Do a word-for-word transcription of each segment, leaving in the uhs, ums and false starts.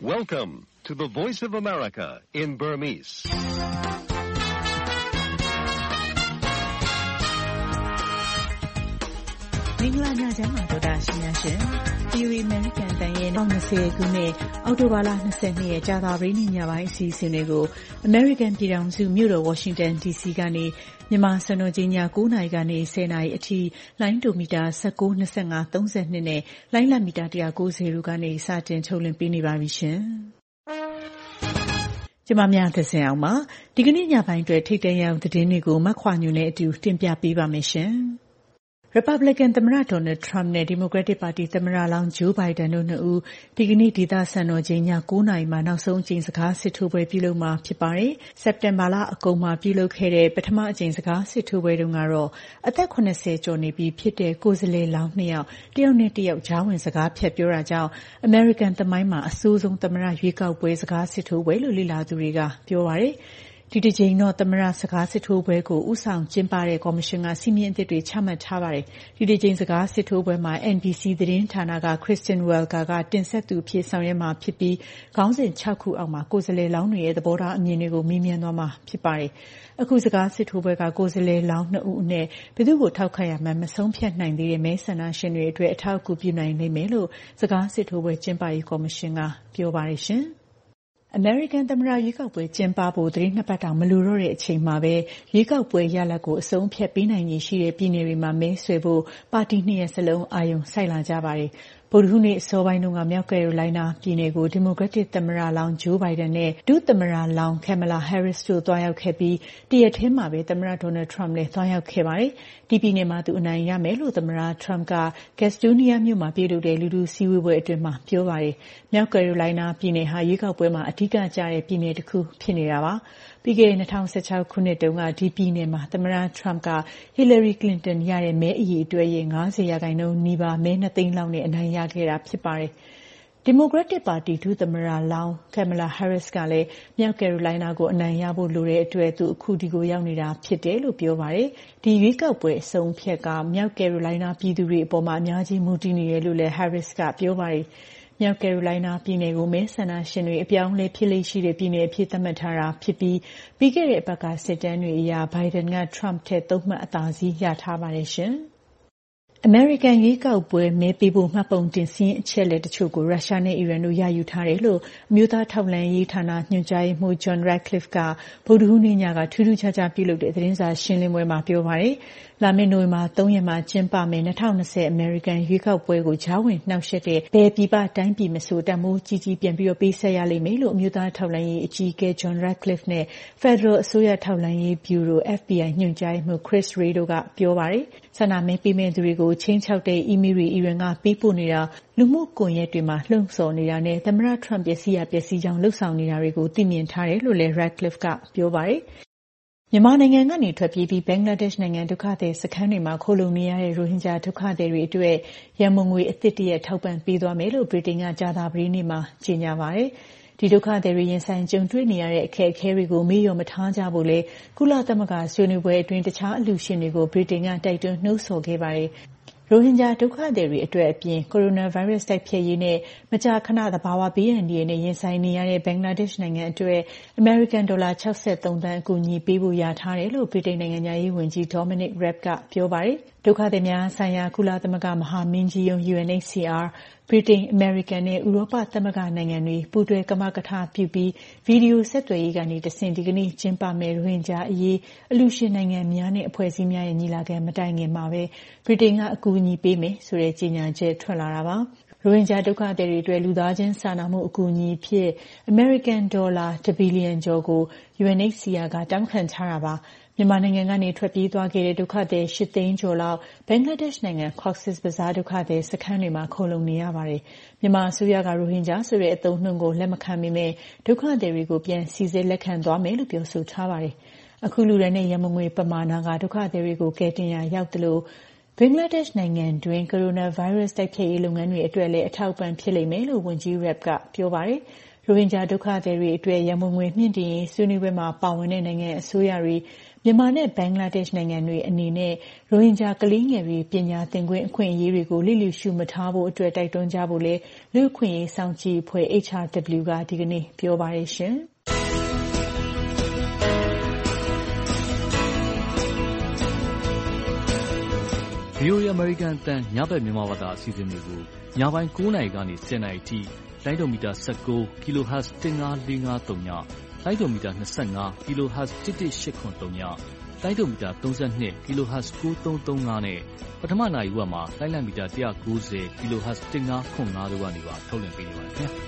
Welcome to the Voice of America in Burmese. ။မင်္ဂလာညချမ်းပါဒေါက်တာရှင်များရှင်။ P U A American တန်ရဲ့၂၀၂၀ခုနှစ်အောက်တိုဘာလ၂၂ရက်ကြာသပတေးနေ့ညပိုင်းအစီအစဉ်တွေကို American ပြည်ထောင်စုမြို့တော် Washington ဒီ စီ ကနေမြန်မာစံတော်ချိန်ည၉နာရီကနေ၁၀နာရီအထိလိုင်းဒိုမီတာ၁၉ ၂၅ ၃၂နဲ့လိုင်းလမီတာ၁၉၀တို့ကနေစတင်ထုတ်လွှင့်ပေးနေပါပြီရှင်။ကျမများသစင်အောင်ပါဒီကနေ့ညပိုင်းအတွက်ထိတ်တန့်ရအောင်သတင်းတွေကိုမခွာညွန်နဲ့အတူတင်ပြပေးပါမယ်ရှင်။ Republican သမ္မတ Donald Trump နဲ့ Democratic Party သမ္မတလောင်း Joe Biden တို့နှစ်ဦးဒီကနေ့ဒေသစံတော်ချိန်ည၉နာရီမှာနောက်ဆုံးအကြိမ်စကားစစ်ထိုးပွဲပြုလုပ်မှာဖြစ်ပါတယ်။ စက်တင်ဘာလအကုန်မှာပြုလုပ်ခဲ့တဲ့ပထမအကြိမ်စကားစစ်ထိုးပွဲတုန်းကတော့အသက်၇၀ကျော်နေပြီဖြစ်တဲ့ကိုယ်စားလှယ်လောင်းနှစ်ယောက်တယောက်နဲ့တယောက်ကြားဝင်စကားဖြတ်ပြောတာကြောင့် American သမိုင်းမှာအဆိုးဆုံးသမ္မတရွေးကောက်ပွဲစကားစစ်ထိုးပွဲလို့လေ့လာသူတွေကပြောပါတယ်။ဒီတစ်ကြိမ်တော့သမ္မတစကားစစ်ထိုးပွဲကိုဥဆောင်ကျင်းပတဲ့ကော်မရှင်ကစီမင်းအသစ်တွေချမှတ်ထားပါတယ်။ဒီတစ်ကြိမ်စကားစစ်ထိုးပွဲမှာ N B C သတင်းဌာနက Kristen Welker ကတင်ဆက်သူအဖြစ်ဆောင်ရွက်မှာဖြစ်ပြီးခေါင်းစဉ်၆ခုအောက်မှာကိုယ်စားလှယ်လောင်းတွေရဲ့သဘောထားအမြင်တွေကိုမေးမြန်းသွားမှာဖြစ်ပါတယ်။အခုစကားစစ်ထိုးပွဲကကိုယ်စားလှယ်လောင်းနှစ်ဦးအနက်ဘယ်သူ့ကိုထောက်ခံရမှန်းမဆုံးဖြတ်နိုင်သေးတဲ့မဲဆန္ဒရှင်တွေအတွက်အထောက်အကူပြုနိုင်လိမ့်မယ်လို့စကားစစ်ထိုးပွဲကျင်းပရေးကော်မရှင်ကပြောပါတယ်ရှင်။ American သမ္မတရွေးကောက်ပွဲကျင်းပဖို့သတင်းနှစ်ပတ်တောင်မလိုတော့တဲ့အချိန်မှာပဲရွေးကောက်ပွဲရလဒ်ကိုအဆုံးဖြတ်ပေးနိုင်ရရှိတဲ့ပြည်နယ်တွေမှာမဲဆွယ်ဖို့ပါတီနှစ်ရပ်စလုံးအာရုံစိုက်လာကြပါတယ်။ဗုဒ္ဓဟူးနေ့အစောပိုင်းတုန်းကမြောက်ကယ်ရိုလိုင်းနားပြည်နယ်ကို Democratic သမ္မတလောင်း Joe Biden နဲ့ဒုသမ္မတလောင်း Kamala Harris တို့သွားရောက်ခဲ့ပြီးတရက်ထဲမှာပဲသမ္မတ Donald Trump လည်းသွားရောက်ခဲ့ပါတယ်။ဒီပြည်နယ်မှာသူအနိုင်ရမယ်လို့သမ္မတ Trump က Gastonia မြို့မှာပြုလုပ်တဲ့လူထုစည်းဝေးပွဲအတွင်းမှာပြောပါတယ်။မြောက်ကယ်ရိုလိုင်းနားပြည်နယ်ဟာရွေးကောက်ပွဲမှာအဓိကကျတဲ့ပြည်နယ်တစ်ခုဖြစ်နေတာပါ။ပြီးခဲ့တဲ့၂၀၁၆ခုနှစ်တုန်းကဒီပြည်နယ်မှာသမ္မတ Trump က Hillary Clinton ရတဲ့မဲအရေအတွက်ရဲ့၅၀ရာခိုင်နှုန်းနီးပါးမဲ၂သိန်းလောက်နဲ့အနိုင်ရခဲ့တာဖြစ်ပါတယ်။ Democratic Party ဒုသမ္မတလောင်း Kamala Harris ကလည်းမြောက်ကယ်ရိုလိုင်းနားကိုအနိုင်ရဖို့လိုတဲ့အတွက်သူအခုဒီကိုရောက်နေတာဖြစ်တယ်လို့ပြောပါတယ်။ဒီရွေးကောက်ပွဲအဆုံးဖြတ်ကမြောက်ကယ်ရိုလိုင်းနားပြည်သူတွေအပေါ်မှာအများကြီးမူတည်နေတယ်လို့လည်း Harris ကပြောပါတယ်။မြောက်ကယ်ရိုလိုင်းနားပြည်နယ်ကိုမဲဆန္ဒရှင်တွေအပြောင်းအလဲဖြစ်လေ့ရှိတဲ့ပြည်နယ်အဖြစ်သတ်မှတ်ထားတာဖြစ်ပြီးပြီးခဲ့တဲ့အပတ်ကစစ်တမ်းတွေအရ Biden က Trump ထက်သုံးမှတ်အသာစီးရထားပါတယ်ရှင်။ American ရွေးကောက်ပွဲမဲပေးဖို့မှတ်ပုံတင်စည်းအချက်လက်တချို့ကိုရုရှားနဲ့အီရန်တို့ရယူထားတယ်လို့အမျိုးသားထောက်လှမ်းရေးဌာနညွှန်ကြားရေးမှူး John Ratcliffe ကဗုဒ္ဓဟူးနေ့ညကထူးထူးခြားခြားပြုလုပ်တဲ့သတင်းစာရှင်းလင်းပွဲမှာပြောပါတယ်။လာမယ့်နိုဝင်ဘာ၃ရက်မှာကျင်းပမယ့်၂၀၂၀ American ရွေးကောက်ပွဲကိုကြားဝင်နှောက်ယှက်တဲ့ဘယ်ပြည်ပတိုင်းပြည်မဆိုတန်မိုးကြီးကြီးပြန်ပြီးပေးဆက်ရလိမ့်မယ်လို့အမျိုးသားထောက်လှမ်းရေးအကြီးအကဲ John Ratcliffe နဲ့ Federal အစိုးရထောက်လှမ်းရေးဗျူရို F B I ညွှန်ကြားရေးမှူး Chris Wray တို့ကပြောပါတယ်။ဆန္ဒမဲပေးမယ့်သူတွေကိုချင်းချောက်တဲ့အီးမေးလ်တွေအီရန်ကပေးပို့နေတာလူမှုကွန်ရက်တွေမှာလှုံ့ဆော်နေတာနဲ့သမ္မတ Trump ပျက်စီးရပျက်စီးကြောင်းလှုပ်ဆောင်နေတာတွေကိုသိမြင်ထားတယ်လို့လည်း Ratcliffe ကပြောပါတယ်။မြန်မာနိုင်ငံကနေထွက်ပြေးပြီးဘင်္ဂလားဒေ့ရှ်နိုင်ငံဒုက္ခသည်စခန်းတွေမှာခိုလှုံနေရတဲ့ရိုဟင်ဂျာဒုက္ခသည်တွေအတွက်ရန်ပုံငွေအသစ်တရက်ထောက်ပံ့ပေးသွားမယ်လို့ဗြိတိန်ကကြာသပတေးနေ့မှာကြေညာပါတယ်။ဒီဒုက္ခသည်တွေရင်ဆိုင်ကြုံတွေ့နေရတဲ့အခက်အခဲတွေကိုမေ့လျော့မထားကြဖို့လဲကုလသမဂ္ဂဆွေးနွေးပွဲအတွင်းတခြားအလှူရှင်တွေကိုဗြိတိန်ကတိုက်တွန်းနှိုးဆော်ခဲ့ပါတယ်။ရိုဟင်ဂျာဒုက္ခသည်တွေအတွက်အပြင်ကိုရိုနာဗိုင်းရပ်စ်တိုက်ဖျက်ရေးနဲ့မကြာခဏသဘာဝဘေးအန္တရာယ်နဲ့ရင်ဆိုင်နေရတဲ့ဘင်္ဂလားဒေ့ရှ်နိုင်ငံအတွက်အမေရိကန်ဒေါ်လာ၆၃သန်းအကူအညီပေးဖို့ရထားတယ်လို့ဗြိတိန်နိုင်ငံသားရေးဝန်ကြီး Dominic Raab ကပြောပါတယ်။ဒုက္ခသည်များဆိုင်ရာကုလသမဂ္ဂမဟာမင်းကြီးရုံး U N H C R ဗြိတိန်အမေရိကန်နဲ့ဥရောပသမဂ္ဂနိုင်ငံတွေပူးတွဲကမကထပြုပြီးဗီဒီယိုဆက်သွယ်ရေးကနေတဆင့်ဒီကနေ့ကျင်းပမယ့်ရိုဟင်ဂျာအရေးအလှူရှင်နိုင်ငံများနဲ့အဖွဲ့အစည်းများရဲ့ညီလာခံမတိုင်ခင်မှာပဲဗြိတိန်ကအကူအညီပေးမယ်ဆိုတဲ့ကြေညာချက်ထွက်လာတာပါ။ရိုဟင်ဂျာဒုက္ခသည်တွေအတွက်လူသားချင်းစာနာမှုအကူအညီအဖြစ်အမေရိကန်ဒေါ်လာတစ်ဘီလီယံကျော်ကို U N H C R ကတောင်းခံထားတာပါ။မြန်မာနိုင်ငံကနေထွက်ပြေးသွားခဲ့တဲ့ဒုက္ခသည်၈သိန်းကျော်လောက်ဘင်္ဂလားဒေ့ရှ်နိုင်ငံ Cox's Bazar ဒုက္ခသည်စခန်းတွေမှာခိုလှုံနေရပါတယ်။မြန်မာအစိုးရကရိုဟင်ဂျာဆိုတဲ့အသုံးအနှုန်းကိုလက်မခံပေမဲ့ဒုက္ခသည်တွေကိုပြန်စီစစ်လက်ခံသွားမယ်လို့ပြောဆိုထားပါတယ်။အခုလူရန်တဲ့ရန်မငွေပမာဏကဒုက္ခသည်တွေကိုကယ်တင်ရာရောက်တယ်လို့ဘင်္ဂလားဒေ့ရှ်နိုင်ငံတွင်ကိုရိုနာဗိုင်းရပ်စ်တိုက်ဖျက်ရေးလုပ်ငန်းတွေအတွက်လည်းအထောက်အပံ့ဖြစ်လိမ့်မယ်လို့ဝန်ကြီး Raab ကပြောပါတယ်။ရိုဟင်ဂျာဒုက္ခသည်တွေအတွက်ရန်ပုံငွေမြင့်တင်ရေးဆွေးနွေးပွဲမှာပါဝင်တဲ့နိုင်ငံအစိုးရတွေမြန်မာနဲ့ဘင်္ဂလားဒေ့ရှ်နိုင်ငံတွေအနေနဲ့ရိုဟင်ဂျာကလေးငယ်တွေပညာသင်ခွင့်အခွင့်အရေးတွေကိုလျစ်လျူရှုမထားဖို့အတွက်တိုက်တွန်းကြဖို့လည်းလူ့အခွင့်အရေးစောင့်ကြည့်အဖွဲ့ H R W ကဒီကနေ့ပြောပါတယ်ရှင်။ဗွီအိုအေ American အသံညဘက်မြန်မာဘာသာအစီအစဉ်တွေကိုညပိုင်း၉နာရီကနေ၁၀နာရီအထိလိုင်းဒိုမီတာ၁၉ kilohertz တစ်ငါးလေးငါးသုံးညလိုင်းဒိုမီတာ၂၅ kilohertz တစ်တစ်ရှစ်ခွန်သုံးညလိုင်းဒိုမီတာ၃၂ kilohertz ၉သုံးသုံးငါနဲ့ပထမနာရီဝက်မှာလိုင်းလံမီတာ၁၉၀ kilohertz တစ်ငါးခွန်ငါတို့ကနေပါထုတ်လွှင့်ပေးနေပါတယ်ခင်ဗျာ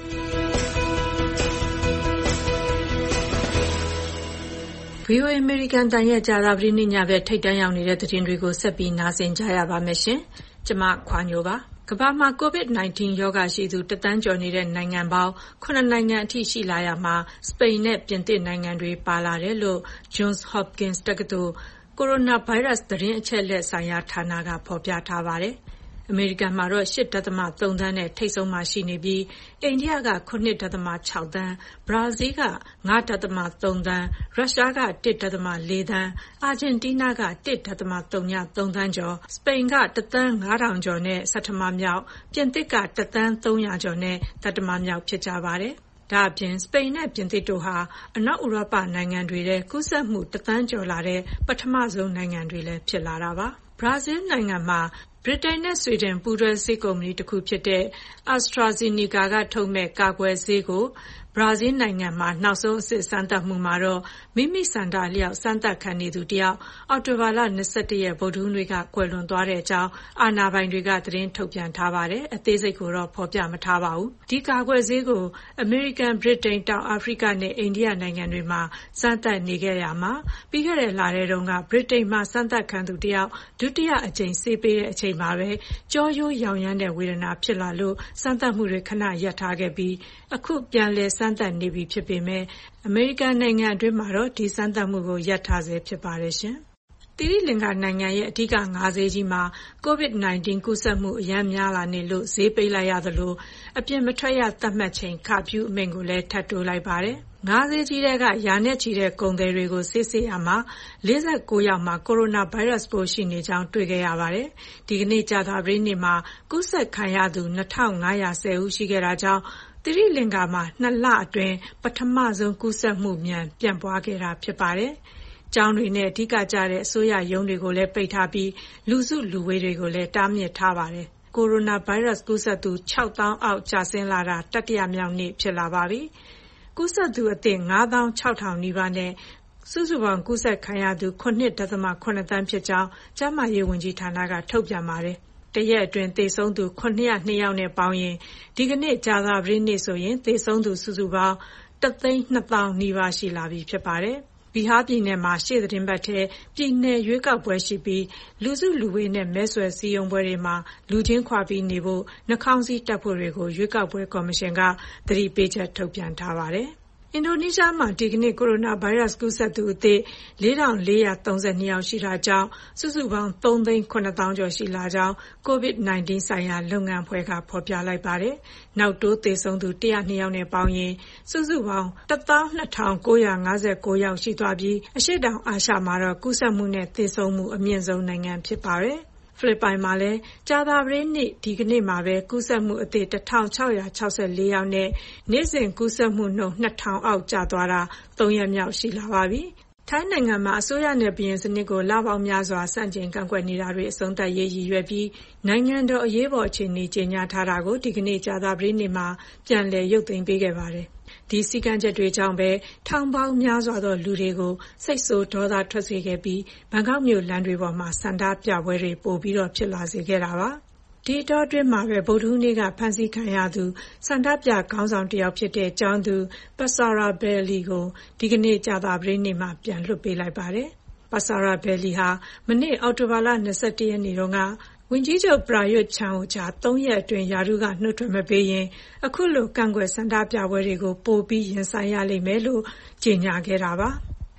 ဗွီအိုအေ American တန်ရဲ့ကြာသပတေးနေ့ညဘက်ထိပ်တန်းရောက်နေတဲ့သတင်းတွေကိုဆက်ပြီးနားဆင်ကြရပါမယ်ရှင်။ကျွန်မခွာညိုပါ။ကမ္ဘာမှာ ကိုဗစ် ၁၉ ရောဂါရှိသူတစ်သန်းကျော်နေတဲ့နိုင်ငံပေါင်းခုနှစ်နိုင်ငံအထိရှိလာရမှာစပိန်နဲ့ပြင်သစ်နိုင်ငံတွေပါလာတယ်လို့ Johns Hopkins တက္ကသိုလ်ကိုရိုနာဗိုင်းရပ်စ်သတင်းအချက်အလက်ဆိုင်ရာဌာနကဖော်ပြထားပါတယ်။အမေရိကန်မှာတော့၈.၃ သန်းနဲ့ထိပ်ဆုံးမှာရှိနေပြီးအိန္ဒိယကခုနှစ်.၆ သန်း၊ဘရာဇီးက၅.၃ သန်း၊ရုရှားက၁.၄ သန်း၊အာဂျင်တီးနားက၁.၀၃ သန်းကျော်၊စပိန်ကတစ်သန်းငါးထောင်ကျော်နဲ့ဆဌမမြောက်၊ပြင်သစ်ကတစ်သန်းသုံးရာကျော်နဲ့သတ္တမမြောက်ဖြစ်ကြပါတယ်။ဒါအပြင်စပိန်နဲ့ပြင်သစ်တို့ဟာအနောက်ဥရောပနိုင်ငံတွေထဲကူးစက်မှုတစ်သန်းကျော်လာတဲ့ပထမဆုံးနိုင်ငံတွေလည်းဖြစ်လာတာပါ။ဘရာဇီးနိုင်ငံမှာဗြိတိန်နဲ့ဆွီဒင်ပူးတွဲဆေးကုမ္ပဏီတစ်ခုဖြစ်တဲ့ AstraZeneca ကထုတ်မဲ့ကာကွယ်ဆေးကိုဘရာဇီးနိုင်ငံမှာနောက်ဆုံးအဆင့်စမ်းသပ်မှုမှာတော့မိမိဆန္ဒအလျောက်စမ်းသပ်ခံနေသူတယောက်အောက်တိုဘာလ၂၁ရက်ဗုဒ္ဓဟူးနေ့ကကွယ်လွန်သွားတဲ့အကြောင်းအာဏာပိုင်တွေကသတင်းထုတ်ပြန်ထားပါတယ်။အသေးစိတ်ကိုတော့ဖော်ပြမထားပါဘူး။ဒီကာကွယ်ဆေးကိုအမေရိကန်၊ဗြိတိန်၊တောင်အာဖရိကနဲ့အိန္ဒိယနိုင်ငံတွေမှာစမ်းသပ်နေခဲ့ရမှာပြီးခဲ့တဲ့လထဲတုန်းကဗြိတိန်မှာစမ်းသပ်ခံသူတယောက်ဒုတိယအကြိမ်ဆေးပေးတဲ့အချိန်မှာပဲကြောရိုးရောင်ရမ်းတဲ့ဝေဒနာဖြစ်လာလို့စမ်းသပ်မှုတွေခဏရပ်ထားခဲ့ပြီးအခုပြန်လည်စမ်းသပ်နေပြီဖြစ်ပေမဲ့အမေရိကန်နိုင်ငံအတွင်းမှာတော့ဒီစမ်းသပ်မှုကိုရပ်ထားဆဲဖြစ်ပါတယ်ရှင်။သီရိလင်္ကာနိုင်ငံရဲ့အဓိကငါးဈေးကြီးမှာကိုဗစ်၁၉ကူးစက်မှုအရမ်းများလာနေလို့ဈေးပိတ်လိုက်ရသလိုအပြင်မထွက်ရသတ်မှတ်ချိန်ခါဖြူအမိန့်ကိုလည်းထပ်တိုးလိုက်ပါတယ်။ငါးဈေးကြီးတွေကရာနဲ့ချီတဲ့ကုန်သည်တွေကိုစစ်ဆေးရမှာ၄၉ယောက်မှာကိုရိုနာဗိုင်းရပ်စ်ပိုးရှိနေကြောင်းတွေ့ခဲ့ရပါတယ်။ဒီကနေ့ကြာသပတေးနေ့မှာကူးစက်ခံရသူ၂ထောင်ငါးရာ၁၀ဦးရှိခဲ့တာကြောင့်သီရိလင်္ကာမှာနှစ်လအတွင်းပထမဆုံးကူးစက်မှုမြန်ပြန့်ပွားခဲ့တာဖြစ်ပါတယ်။ကျောင်းတွေနဲ့အဓိကကျတဲ့အစိုးရရုံးတွေကိုလည်းပိတ်ထားပြီးလူစုလူဝေးတွေကိုလည်းတားမြစ်ထားပါတယ်။ကိုရိုနာဗိုင်းရပ်စ်ကူးစက်သူ၆သောင်းအောက်ကျဆင်းလာတာတတိယမြောက်နေ့ဖြစ်လာပါပြီ။ကူးစက်သူအသစ်၅သောင်း၆ထောင်နီးပါးနဲ့စုစုပေါင်းကူးစက်ခံရသူ၇.၇ သန်းဖြစ်ကြောင်းကျန်းမာရေးဝန်ကြီးဌာနကထုတ်ပြန်ပါတယ်။တရက်အတွင်းသေဆုံးသူ၇၀၂ယောက်နဲ့ပေါင်းရင်ဒီကနေ့ကြာသပတေးနေ့ဆိုရင်သေဆုံးသူစုစုပေါင်းတစ်သိန်းနှစ်သောင်းနီးပါးရှိလာပြီဖြစ်ပါတယ်။ဘီဟာပြည်နယ်မှာရှေ့သီတင်းပတ်ထဲပြည်နယ်ရွေးကောက်ပွဲရှိပြီးလူစုလူဝေးနဲ့မဲဆွယ်စည်းရုံးပွဲတွေမှာလူချင်းခွာပြီးနေဖို့နှာခေါင်းစည်းတပ်ဖို့တွေကိုရွေးကောက်ပွဲကော်မရှင်ကသတိပေးချက်ထုတ်ပြန်ထားပါတယ်။အင်ဒိုနီးရှားမှာဒီကနေ့ကိုရိုနာဗိုင်းရပ်စ်ကူးစက်သူအသစ်၄ထောင်၄ရာ၃၂ယောက်ရှိတာကြောင့်စုစုပေါင်း၃သိန်း၇သောင်းကျော်ရှိလာကြောင်းကိုဗစ်၁၉ဆိုင်ရာလုပ်ငန်းအဖွဲ့ကဖော်ပြလိုက်ပါတယ်။နောက်တိုးသေဆုံးသူ၁၀၂ယောက်နဲ့ပေါင်းရင်စုစုပေါင်းတစ်သောင်းနှစ်ထောင်ကိုးရာ၅၉ယောက်ရှိသွားပြီးအရှေ့တောင်အာရှမှာတော့ကူးစက်မှုနဲ့သေဆုံးမှုအမြင့်ဆုံးနိုင်ငံဖြစ်ပါတယ်။ဖိလစ်ပိုင်မှာလည်းကြာသပတေးနေ့ဒီကနေ့မှာပဲကူးစက်မှုအသစ်တစ်ထောင်ခြောက်ရာခြောက်ဆယ်လေးယောက်နဲ့နေ့စဉ်ကူးစက်မှုနှုန်းနှစ်ထောင်အောက်ကျသွားတာသုံးရက်မြောက်ရှိလာပါပြီ။ထိုင်းနိုင်ငံမှာအစိုးရနဲ့ဘုရင်စနစ်ကိုလပေါင်းများစွာဆန့်ကျင်ကန့်ကွက်နေတာတွေအဆုံးသတ်ရေးရည်ရွယ်ပြီးနိုင်ငံတော်အရေးပေါ်အခြေအနေကြေညာထားတာကိုဒီကနေ့ကြာသပတေးနေ့မှာပြန်လည်ရုပ်သိမ်းပေးခဲ့ပါတယ်။ဒီစည်းကမ်းချက်တွေကြောင့်ပဲထောင်ပေါင်းများစွာသောလူတွေကိုစိတ်ဆိုးဒေါသထွက်စေခဲ့ပြီးဘန်ကောက်မြို့လမ်းတွေပေါ်မှာဆန္ဒပြပွဲတွေပိုပြီးတော့ဖြစ်လာစေခဲ့တာပါ။ဒီအတောအတွင်းမှာပဲဗုဒ္ဓဟူးနေ့ကဖမ်းဆီးခံရသူဆန္ဒပြခေါင်းဆောင်တစ်ယောက်ဖြစ်တဲ့ကျောင်းသူပတ်ဆာရာဘယ်လီကိုဒီကနေ့ကြာသပတေးနေ့မှာပြန်လွှတ်ပေးလိုက်ပါတယ်။ပတ်ဆာရာဘယ်လီဟာမနေ့အောက်တိုဘာလ၂၁ရက်နေ့တုန်းကဝန်ကြီးချုပ်ပရာယွတ်ချန်အိုချာသုံးရက်အတွင်းရာထူးကနှုတ်ထွက်မပေးရင်အခုလိုကန့်ကွက်ဆန္ဒပြပွဲတွေကိုပိုပြီးရင်ဆိုင်ရလိမ့်မယ်လို့ကြေညာခဲ့တာပါ။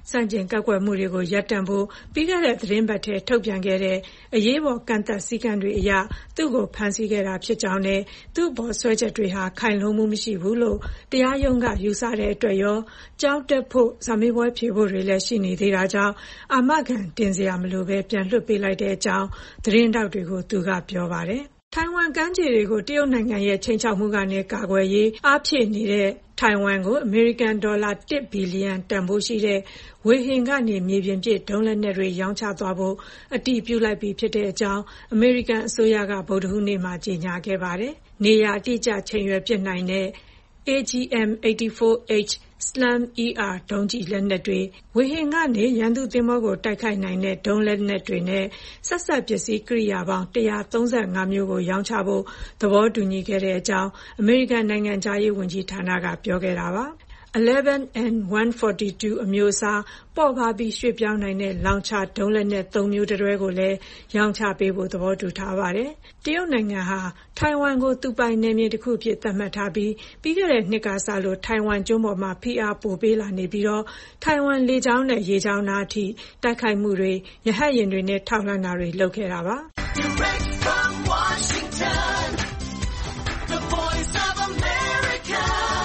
စန့်ကျင်ကန့်ကွက်မှုတွေကိုရပ်တန့်ဖို့ပြီးခဲ့တဲ့သီတင်းပတ်ထဲထုတ်ပြန်ခဲ့တဲ့အရေးပေါ်ကန့်သတ်စည်းကမ်းတွေအရသူ့ကိုဖမ်းဆီးခဲ့တာဖြစ်ကြောင်းနဲ့သူ့အပေါ်စွဲချက်တွေဟာခိုင်လုံမှုမရှိဘူးလို့တရားရုံးကယူဆတဲ့အတွက်ရောကျောင်းတက်ဖို့စာမေးပွဲဖြေဖို့တွေလည်းရှိနေသေးတာကြောင့်အာမခံတင်စရာမလိုဘဲပြန်လွှတ်ပေးလိုက်တဲ့အကြောင်းသတင်းထောက်တွေကိုသူကပြောပါတယ်။ထိုင်ဝမ်ကမ်းခြေတွေကိုတရုတ်နိုင်ငံရဲ့ခြိမ်းခြောက်မှုကနေကာကွယ်ရေးအားဖြည့်နေတဲ့ထိုင်ဝမ်ကိုအမေရိကန်ဒေါ်လာတစ်ဘီလီယံတန်ဖိုးရှိတဲ့ဝေဟင်ကနေမြေပြင်ပစ်ဒုံးလက်နက်တွေရောင်းချသွားဖို့အတည်ပြုလိုက်ပြီဖြစ်တဲ့အကြောင်းအမေရိကန်အစိုးရကဗုဒ္ဓဟူးနေ့မှာကြေညာခဲ့ပါတယ်။နေရာအတိအကျချိန်ရွယ်ပစ်နိုင်တဲ့ A G M eighty-four H Slam-E R ဒုံးကျည်လက်နက်တွေဝေဟင်ကနေရန်သူသင်္ဘောကိုတိုက်ခိုက်နိုင်တဲ့ဒုံးလက်နက်တွေနဲ့ဆက်စပ်ပစ္စည်းကိရိယာပေါင်းone thirty-fiveမျိုးကိုရောင်းချဖို့သဘောတူညီခဲ့တဲ့အကြောင်းအမေရိကန်နိုင်ငံခြားရေးဝန်ကြီးဌာနကပြောခဲ့တာပါ။ eleven and one forty-two အမျိုးအစားပေါ့ပါးပြီးရွှေ့ပြောင်းနိုင်တဲ့လောင်ချဒုံးလက်နက်သုံးမျိုးတတွဲကိုလည်းရောင်းချပေးဖို့သဘောတူထားပါတယ်။တရုတ်နိုင်ငံဟာထိုင်ဝမ်ကိုသူပိုင်နယ်မြေတစ်ခုအဖြစ်သတ်မှတ်ထားပြီးပြီးခဲ့တဲ့နှစ်ကစလို့ထိုင်ဝမ်ကျွန်းပေါ်မှာဖိအားပိုပေးလာနေပြီးတော့ထိုင်ဝမ်လေကြောင်းနဲ့ရေကြောင်းနားအထိတိုက်ခိုက်မှုတွေရဟတ်ယာဉ်တွေနဲ့ထောက်လှမ်းတာတွေလုပ်ခဲ့တာပါ။ Direct from Washington, the voice of America,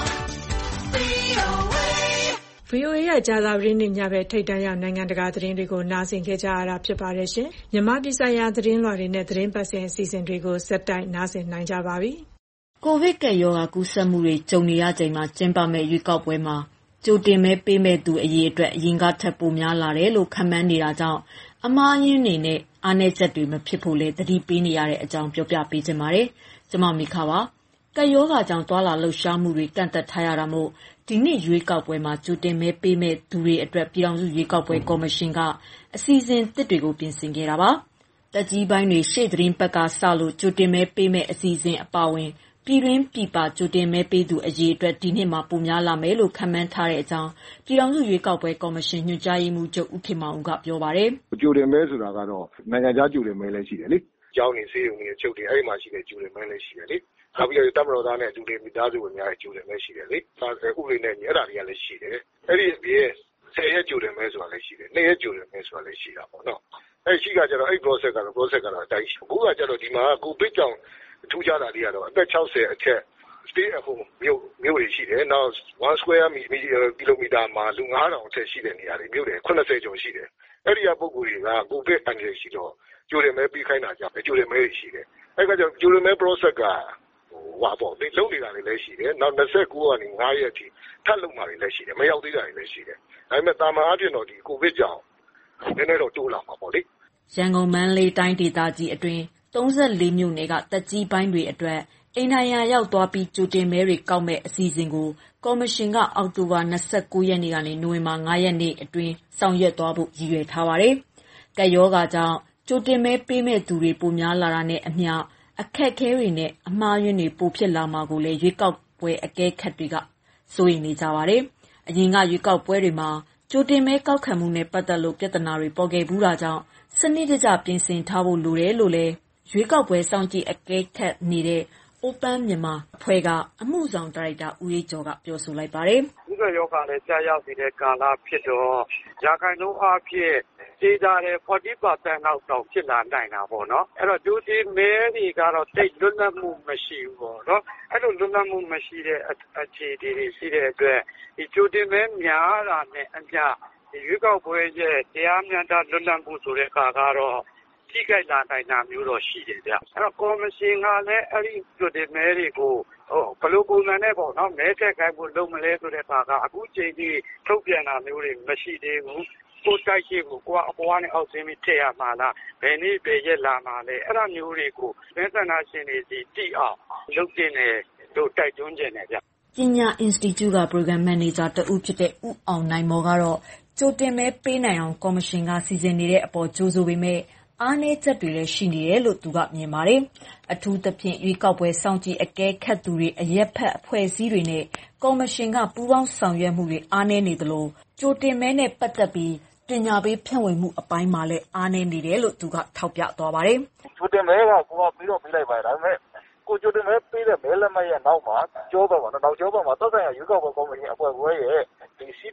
V O Aဗွီအိုအေ ရဲ့ကြာသပတေးနေ့ညဘက်ထိပ်တန်းရောက်နိုင်ငံတကာသတင်းတွေကိုနားဆင်ခဲ့ကြရတာဖြစ်ပါတယ်ရှင်။မြန်မာပြည်ဆိုင်ရာသတင်းလွှာတွေနဲ့သတင်းပတ်စဉ်အစီအစဉ်တွေကိုဆက်တိုက်နားဆင်နိုင်ကြပါပြီ။ကိုဗစ်ကပ်ရောဂါကူးစက်မှုတွေကြုံနေရချိန်မှာကျင်းပမဲ့ရွေးကောက်ပွဲမှာကြိုတင်မဲပေးမဲ့သူအရေးအတွက်အရင်ကထပ်ပိုများလာတယ်လို့ခန့်မှန်းနေတာကြောင့်အမှားယွင်းနေနဲ့အားနည်းချက်တွေမဖြစ်ဖို့လဲသတိပေးနေရတဲ့အကြောင်းပြောပြပေးချင်ပါတယ်။ကျွန်မမိခပါကပ်ရောဂါကြောင့်တွာလာလှုပ်ရှားမှုတွေကန့်သက်ထားရတာမို့ဒီနေ့ရွေးကောက်ပွဲမှာကြိုတင်မဲပေးမဲ့သူတွေအတွက်ပြည်ထောင်စုရွေးကောက်ပွဲကော်မရှင်ကအစီအစဉ်သစ်တွေကိုပြင်ဆင်ခဲ့တာပါ။တက်ကြီးပိုင်းတွေရှေ့သတင်းပတ်ကစလို့ကြိုတင်မဲပေးမဲ့အစီအစဉ်အပါအဝင်ပြည်တွင်းပြည်ပကြိုတင်မဲပေးသူအရေးအတွက်ဒီနှစ်မှာပိုများလာမယ်လို့ခန့်မှန်းထားတဲ့အကြောင်းပြည်ထောင်စုရွေးကောက်ပွဲကော်မရှင်ညွှန်ကြားရေးမှူးချုပ်ဦးခင်မောင်ဦးကပြောပါတယ်။ကြိုတင်မဲဆိုတာကတော့နိုင်ငံခြားကြိုတင်မဲလည်းရှိတယ်လေ။ကျောင်းနေစေးုံနေချုပ်တွေအဲ့ဒီမှာရှိတဲ့ကြိုတင်မဲလည်းရှိတယ်လေ။နောက်ပြီးတော့တမတော်သားနဲ့အတူတူမိသားစုဝင်များရဲ့ကြိုတင်မဲရှိတယ်လေ။ဒါဥပဒေနဲ့ညီအဲ့ဒါတွေကလည်းရှိတယ်။အဲ့ဒီအပြင်ဆယ်ရက်ကြိုတင်မဲဆိုတာလည်းရှိတယ်။နှစ်ရက်ကြိုတင်မဲဆိုတာလည်းရှိတာပေါ့နော်။အဲ့ရှိကကျတော့အဲ့ process ကတော့ process ကတော့အတိုင်းရှိ။အခုကကျတော့ဒီမှာကိုဗစ်ကြောင့်ထူးခြားတာတွေကတော့အသက်၆၀အထက် stay at home မြို့မြို့တွေရှိတယ်။နောက်one square kilometer မှာလူ၅ထောင်အထက်ရှိတဲ့နေရာတွေမြို့တွေ၇၀ကျော်ရှိတယ်။အဲ့ဒီကပုံကိုယ်တွေကကိုဗစ်အန္တရာယ်ရှိတော့ကြိုတင်မဲပြီးခိုင်းတာကြောင့်ကြိုတင်မဲတွေရှိတယ်။အဲ့ကကြောင့်ကြိုတင်မဲ process ကဟိုဟာပေါ့လေလုံနေတာတွေလည်းရှိတယ်။နောက်၂၉ကနေ၅ရက်အထိထပ်လုံမှာတွေလည်းရှိတယ်။မရောက်သေးတာတွေလည်းရှိတယ်။ဒါပေမဲ့တာမန်အဖြစ်တော့ဒီကိုဗစ်ကြောင့်နည်းနည်းတော့တိုးလာမှာပေါ့လေ။ရန်ကုန်မန္တလေးတိုင်းဒေသကြီးအတွင်းသုံး၄မြို့နယ်ကတက်ကြီးပိုင်းတွေအတွက်အိမ်နိုင်ရာရောက်သွားပြီးကြိုတင်မဲတွေကောက်မဲ့အစီအစဉ်ကိုကော်မရှင်ကအောက်တိုဘာ၂၉ရက်နေ့ကနေနိုဝင်ဘာ၅ရက်နေ့အတွင်းဆောင်ရွက်သွားဖို့ရည်ရွယ်ထားပါတယ်။ကပ်ရောဂါကြောင့်ကြိုတင်မဲပေးမဲ့သူတွေပိုများလာတာနဲ့အမျှအခက်အခဲတွေနဲ့အမှားယွင်းတွေပိုဖြစ်လာမှာကိုလည်းရွေးကောက်ပွဲအကဲခတ်တွေကစိုးရိမ်နေကြပါတယ်။အရင်ကရွေးကောက်ပွဲတွေမှာကြိုတင်မဲကောက်ခံမှုနဲ့ပတ်သက်လို့ပြဿနာတွေပေါ်ခဲ့ဘူးတာကြောင့်စနစ်တကျပြင်ဆင်ထားဖို့လိုတယ်လို့လည်းရွေးကောက်ပွဲစောင့်ကြည့်အကဲခတ်နေတဲ့ Open မြန်မာအဖွဲ့ကအမှုဆောင်ဒါရိုက်တာဦးအေးကျော်ကပြောဆိုလိုက်ပါတယ်။ဒီကရောဂါလည်းကြာရောက်နေတဲ့ကာလဖြစ်တော့ရာခိုင်နှုန်းအဖြစ်ဒေတာတဲ့ forty percent လောက်တော့ဖြစ်လာနိုင်တာပေါ့နော်။အဲ့တော့ကြိုတင်မဲတွေကတော့တိတ်လွတ်လပ်မှုမရှိဘူးပေါ့နော်။အဲ့လိုလွတ်လပ်မှုမရှိတဲ့အခြေအနေတွေရှိတဲ့အတွက်ဒီကြိုတင်မဲများတာနဲ့အမျှဒီရွေးကောက်ပွဲရဲ့တရားမျှတလွတ်လပ်မှုဆိုတဲ့အခါကတော့ထိခိုက်လာနိုင်တာမျိုးတော့ရှိတယ်ဗျ။အဲ့တော့ကော်မရှင်ကလည်းအဲ့ဒီကြိုတင်မဲတွေကိုဟိုဘယ်လိုပုံစံနဲ့ပေါ့နော်မဲထည့်ခိုင်းဖို့လုပ်မလဲဆိုတဲ့အခါကအခုချိန်ထိထုတ်ပြန်တာမျိုးတွေမရှိသေးဘူး။ကိုတိုက်ရှိကိုကိုကအပေါ်ကနေအောက်ဆင်းပြီးထည့်ရမှာလားဘယ်နည်းပဲရက်လာမှာလဲအဲ့ဒါမျိုးတွေကိုမဲဆန္ဒရှင်တွေစီတိအောင်လုပ်တင်တယ်လို့တိုက်တွန်းကြတယ်ဗျ။ပညာ Institute က Program Manager တဦးဖြစ်တဲ့ဦးအောင်နိုင်မော်ကတော့ကြိုတင်မဲပေးနိုင်အောင်ကော်မရှင်ကစီစဉ်နေတဲ့အပေါ်ကြိုးဆိုပေမဲ့အားနည်းချက်တွေလည်းရှိနေတယ်လို့သူကမြင်ပါတယ်။အထူးသဖြင့်ရွေးကောက်ပွဲစောင့်ကြည့်အကဲခတ်သူတွေအရက်ဖက်အဖွဲ့အစည်းတွေနဲ့ကော်မရှင်ကပူးပေါင်းဆောင်ရွက်မှုတွေအားနည်းနေသလိုကြိုတင်မဲနဲ့ပတ်သက်ပြီးပညာပေးဖြန့်ဝေမှုအပိုင်းမှာလည်းအားနည်းနေတယ်လို့သူကထောက်ပြသွားပါတယ်။ကြိုတင်မဲကကိုကပြီးတော့ပြီးလိုက်ပါတယ်ဒါပေမဲ့ကိုကြိုတင်မဲပေးတဲ့မဲလက်မှတ်ရဲ့နောက်မှာကြောပါပါနော်နောက်ကြောပါမှာသက်ဆိုင်ရာရွေးကောက်ပွဲကော်မရှင်အဖွဲ့ခွဲရဲ့ဒီစီ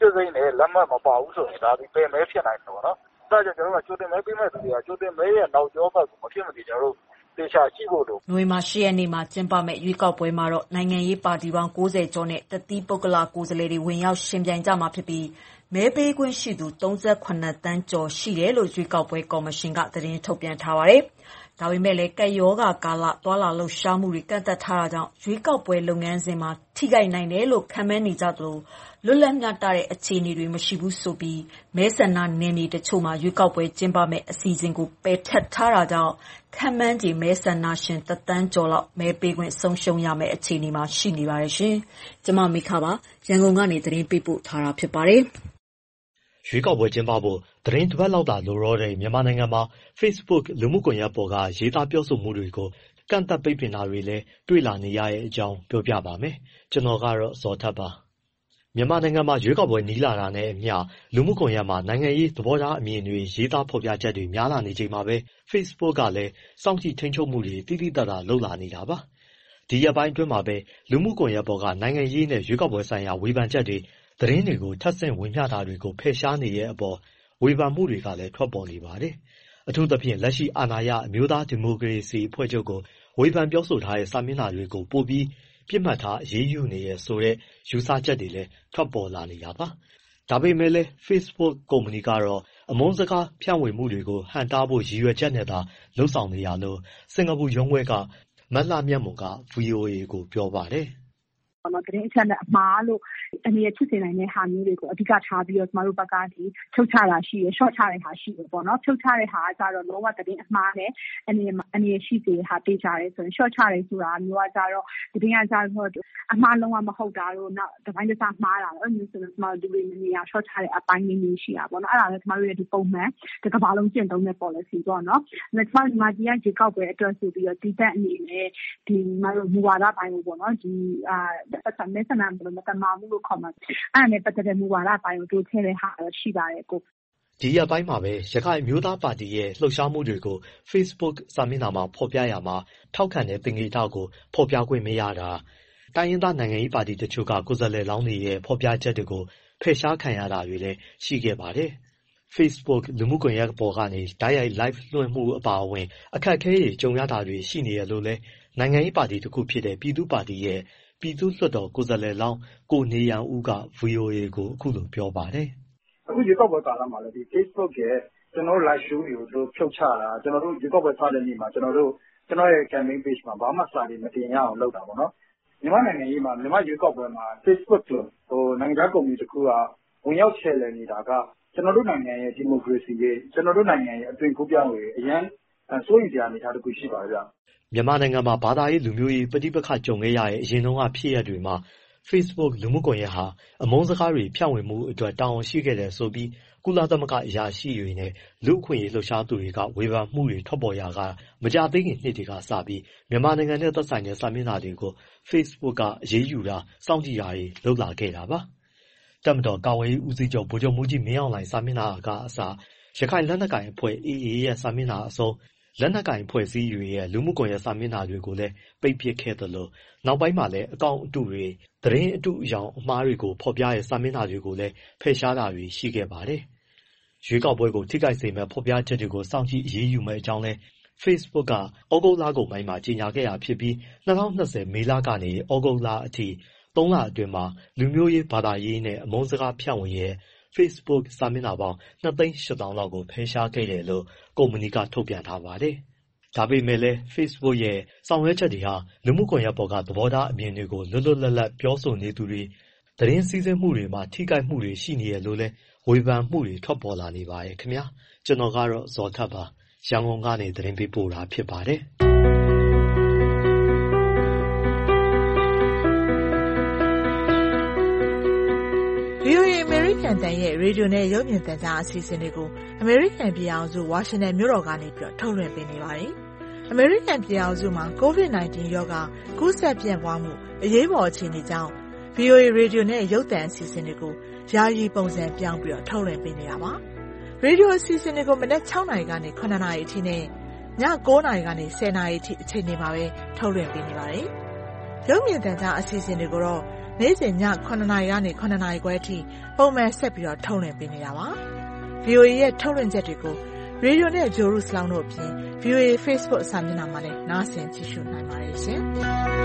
တစ်စိမ့်နဲ့လက်မှတ်မပါဘူးဆိုရင်ဒါဒီပယ်မဲဖြစ်နိုင်တယ်ပေါ့နော်။ဒါကြောင့်ကျွန်တော်တို့ကကြိုတင်မဲပေးမဲ့သူတွေကကြိုတင်မဲရဲ့နောက်ကျောဘက်ကိုမဖြစ်မနေကျွန်တော်တို့တေချာရှိဖို့လို့နိုဝင်ဘာ၈ရက်နေ့မှာကျင်းပမဲ့ရွေးကောက်ပွဲမှာတော့နိုင်ငံရေးပါတီပေါင်း၉၀ကျော်နဲ့တသီးပုဂ္ဂလကိုယ်စားလှယ်တွေဝင်ရောက်ရှင်ပြိုင်ကြမှာဖြစ်ပြီးမဲပေးခွင့်ရှိသူ၃၇သန်းကျော်ရှိတယ်လို့ရွေးကောက်ပွဲကော်မရှင်ကသတင်းထုတ်ပြန်ထားပါတယ်။ဒါပေမဲ့လည်းကပ်ရောဂါကာလသွာလာလှုပ်ရှားမှုတွေကန့်သတ်ထားတာကြောင့်ရွေးကောက်ပွဲလုပ်ငန်းစဉ်မှာထိခိုက်နိုင်တယ်လို့ခန့်မှန်းနေကြသလိုလွတ်လပ်မျှတတဲ့အခြေအနေတွေမရှိဘူးဆိုပြီးမဲဆန္ဒနယ်မြေတချို့မှာရွေးကောက်ပွဲကျင်းပမဲ့အစီအစဉ်ကိုပယ်ဖျက်ထားတာကြောင့်ခန့်မှန်းခြေမဲဆန္ဒရှင်တသန်းကျော်လောက်မဲပေးခွင့်ဆုံးရှုံးရမယ့်အခြေအနေမှာရှိနေပါတယ်ရှင်။ကျွန်မမိခပါရန်ကုန်ကနေသတင်းပေးပို့ထားတာဖြစ်ပါတယ်။ရွေးကောက်ပွဲကျင်းပဖို့သတင်းတစ်ပတ်လောက်သာလိုတော့တဲ့မြန်မာနိုင်ငံမှာ Facebook လူမှုကွန်ရက်ပေါ်ကရေးသားပြောဆိုမှုတွေကိုကန့်သတ်ပိတ်ပင်တာတွေလည်းတွေ့လာနေရတဲ့အကြောင်းပြောပြပါမယ်။ကျွန်တော်ကတော့ဇော်ထက်ပါ။မြန်မာနိုင်ငံမှာရွေးကောက်ပွဲနီးလာတာနဲ့အမျှလူမှုကွန်ရက်မှာနိုင်ငံရေးသဘောထားအမြင်တွေရေးသားဖော်ပြချက်တွေများလာနေချိန်မှာပဲ Facebook ကလည်းစောင့်ကြည့်ထိန်းချုပ်မှုတွေတိတိကျကျလုပ်လာနေတာပါ။ဒီရက်ပိုင်းအတွင်းမှာပဲလူမှုကွန်ရက်ပေါ်ကနိုင်ငံရေးနဲ့ရွေးကောက်ပွဲဆိုင်ရာဝေဖန်ချက်တွေသတင်းတွေကိုထပ်ဆင့်ဝင်ပြတာတွေကိုဖယ်ရှားနေတဲ့အပေါ်ဝေဖန်မှုတွေကလည်းထွက်ပေါ်နေပါတယ်။အထူးသဖြင့်လက်ရှိအာဏာရအမျိုးသားဒီမိုကရေစီအဖွဲ့ချုပ်ကိုဝေဖန်ပြောဆိုထားတဲ့စာမျက်နှာတွေကိုပို့ပြီးပြစ်မှတ်ထားအရေးယူနေရဆိုတဲ့ယူဆချက်တွေလည်းထွက်ပေါ်လာနေတာပါ။ဒါပေမဲ့လည်း Facebook ကုမ္ပဏီကတော့အမုန်းစကားဖြန့်ဝေမှုတွေကိုဟန့်တားဖို့ရည်ရွယ်ချက်နဲ့သာလှုံ့ဆော်နေရလို့စင်ကာပူရုံးခွဲကမတ်လမြတ်မွန်က ဗွီအိုအေကိုပြောပါတယ်။သတင်းအချက်နဲ့အမှားလို့အနေနဲ့ဖြစ်စေနိုင်တဲ့ဟာမျိုးတွေကိုအဓိကထားပြီးတော့ကျမတို့ဘက်ကဒီချုပ်ချတာရှိရယ် short ချတဲ့ဟာရှိရယ်ပေါ့နော်ချုပ်ချတဲ့ဟာကကြတော့လုံးဝသတင်းအမှားနဲ့အနေအနေရှိစေတဲ့ဟာပေးကြတယ်ဆိုရင် short ချတယ်ဆိုတာမျိုးကကြတော့သတင်းကကြတော့အမှားလုံးဝမဟုတ်တာတော့နောက်တစ်ပိုင်းတစ်ခြားမှားတာအဲ့မျိုးဆိုတော့ကျမတို့ဒီလိုနေရာ short ချတဲ့အပိုင်းလေးမျိုးရှိတာပေါ့နော်အဲ့ဒါလည်းကျမတို့ရဲ့ဒီပုံမှန်ဒီကမ္ဘာလုံးကျင့်သုံးတဲ့ policy ပေါ့နော်ဒါကျမတို့ဒီမှာဒီကဒီကောက်ပွဲအတွက်ဆိုပြီးတော့ဒီသက်အနေနဲ့ဒီကျမတို့မူဝါဒပိုင်းကိုပေါ့နော်ဒီအာပတ်စံမဲဆန္ဒဘယ်လိုမတမာမှုလို့ခေါ်မှာအဲ့ဒါနဲ့ပတ်သက်တဲ့မူဝါဒပိုင်းကိုတိုးချဲ့တဲ့ဟာတော့ရှိပါတယ်ကိုဒီရက်ပိုင်းမှာပဲရခိုင်မျိုးသားပါတီရဲ့လှုပ်ရှားမှုတွေကို Facebook စာမျက်နှာမှာဖော်ပြရမှာထောက်ခံတဲ့သင်္ကေတကိုဖော်ပြခွင့်မရတာတိုင်းရင်းသားနိုင်ငံရေးပါတီတချို့ကကိုယ်စားလှယ်လောင်းတွေရဲ့ဖော်ပြချက်တွေကိုဖယ်ရှားခံရတာတွေလည်းရှိခဲ့ပါတယ်။ Facebook လူမှုကွန်ရက်ပေါ်ကနေတိုက်ရိုက် live လွှင့်မှုအပါအဝင်အခက်အခဲတွေကြုံရတာတွေရှိနေရလို့လဲနိုင်ငံရေးပါတီတစ်ခုဖြစ်တဲ့ပြည်သူ့ပါတီရဲ့ပြည်သူ့လွှတ်တော်ကိုယ်စားလှယ်လောင်းကိုနေရန်ဦးက ဗွီအိုအေကိုအခုလိုပြောပါတယ်။အခုရေကောက်ပွဲကာလမှာလည်းဒီ Facebook ရဲ့ကျွန်တော် live show တွေကိုတို့ဖြုတ်ချတာကျွန်တော်တို့ရေကောက်ပွဲစတဲ့နေ့မှာကျွန်တော်တို့ကျွန်တော်ရဲ့ campaign page မှာဘာမှစာတွေမတင်ရအောင်လုပ်တာပေါ့နော်။မြန်မာနိုင်ငံရေးမှာမြန်မာရေကောက်ပွဲမှာ Facebook လို့ဟိုနိုင်ငံခြားကုမ္ပဏီတစ်ခုကဝင်ရောက်ချဲ့လည်နေတာကကျွန်တော်တို့နိုင်ငံရဲ့ဒီမိုကရေစီရေးကျွန်တော်တို့နိုင်ငံရဲ့အသွင်ကူးပြောင်းရေးအရင်စိုးရိမ်စရာအနေအထားတစ်ခုရှိပါဗျာ။မြန်မာနိုင်ငံမှာဘာသာရေးလူမျိုးရေးပဋိပက္ခကြုံခဲ့ရတဲ့အရင်တုန်းကဖြစ်ရပ်တွေမှာ Facebook လူမှုကွန်ရက်ဟာအမုန်းစကားတွေဖြန့်ဝေမှုအတွက်တာဝန်ရှိခဲ့တယ်ဆိုပြီးကုလသမဂ္ဂအရာရှိတွေနဲ့လူ့အခွင့်အရေးလှုပ်ရှားသူတွေကဝေဖန်မှုတွေထွက်ပေါ်ရာကမကြာသေးခင်နှစ်တွေကစပြီးမြန်မာနိုင်ငံနဲ့သက်ဆိုင်တဲ့စာမျက်နှာတွေကို Facebook ကအရေးယူတာစောင့်ကြည့်တာတွေလုပ်လာခဲ့တာပါ။တပ်မတော်ကာကွယ်ရေးဦးစီးချုပ်ဗိုလ်ချုပ်မှူးကြီးမင်းအောင်လှိုင်စာမျက်နှာကအစရခိုင်လက်နက်ကိုင်အဖွဲ့ အေအေ ရဲ့စာမျက်နှာအစုံလက်နက်ကင်ဖွဲ့စည်းတွေရဲ့လူမှုကွန်ရက်စာမျက်နှာတွေကိုလည်းပိတ်ပစ်ခဲ့သလိုနောက်ပိုင်းမှာလည်းအကောင့်အတုတွေသတင်းအတုအယောင်အမှားတွေကိုဖော်ပြတဲ့စာမျက်နှာတွေကိုလည်းဖယ်ရှားတာတွေရှိခဲ့ပါတယ်။ရွေးကောက်ပွဲကိုထိခိုက်စေမဲ့ဖော်ပြချက်တွေကိုစောင့်ကြည့်အရေးယူမဲ့အကြောင်းလဲ Facebook ကဩဂုတ်လကုန်ပိုင်းမှာကြေညာခဲ့တာဖြစ်ပြီး၂၀၂၀မေလကနေဩဂုတ်လအထိသုံးလအတွင်းမှာလူမျိုးရေးဘာသာရေးနဲ့အမုန်းစကားဖြန့်ဝေရဲ့Facebook စာမျက်နှာပေါင်းနှစ်သိန်းရှစ်သောင်းလောက်ကိုဖယ်ရှားခဲ့တယ်လို့ကုမ္ပဏီကထုတ်ပြန်ထားပါတယ်။ဒါပေမဲ့လည်း Facebook ရဲ့ဆောင်ရွက်ချက်တွေဟာလူမှုကွန်ရက်ပေါ်ကသဘောထားအမြင်တွေကိုလွတ်လွတ်လပ်လပ်ပြောဆိုနေသူတွေသတင်းစည်းစိမ်မှုတွေမှာထိခိုက်မှုတွေရှိနေရလို့လဲဝေဖန်မှုတွေထွက်ပေါ်လာနေပါတယ်ခင်ဗျာ။ကျွန်တော်ကတော့ဇော်ထက်ပါရန်ကုန်ကနေသတင်းပေးပို့တာဖြစ်ပါတယ်။ဗွီအိုအေအမေရိကန်တန်ရဲ့ရေဒီယိုနဲ့ရုပ်မြင်သံကြားအစီအစဉ်တွေကိုအမေရိကန်ပြည်အောင်စုဝါရှင်တန်မြို့တော်ကနေပြီးတော့ထုတ်လွှင့်ပေးနေပါတယ်။အမေရိကန်ပြည်အောင်စုမှာ ကိုဗစ် nineteen ရောဂါကူးစက်ပြန့်ပွားမှုအရေးပေါ်အခြေအနေကြောင့် ဗွီအိုအေရေဒီယိုနဲ့ရုပ်သံအစီအစဉ်တွေကိုယာယီပုံစံပြောင်းပြီးတော့ထုတ်လွှင့်ပေးနေတာပါ။ရေဒီယိုအစီအစဉ်တွေကိုမနက်၆နာရီကနေ၇နာရီအထိနဲ့ည၉နာရီကနေ၁၀နာရီအထိအချိန်တွေမှာပဲထုတ်လွှင့်ပေးနေပါတယ်။ရုပ်မြင်သံကြားအစီအစဉ်တွေကိုတော့နေ့စဉ်ညခုနှစ်နာရီကနေခုနှစ်နာရီခွဲအထိပုံမှန်ဆက်ပြီးတော့ထုတ်လွှင့်ပေးနေတာပါ။ ဗွီအိုအေ ရဲ့ထုတ်လွှင့်ချက်တွေကိုရေဒီယိုနဲ့ဂျိုရုစလောင်းတို့အပြင် ဗွီအိုအေ Facebook စာမျက်နှာမှာလည်းနားဆင်ကြည့်ရှုနိုင်ပါတယ်ရှင်။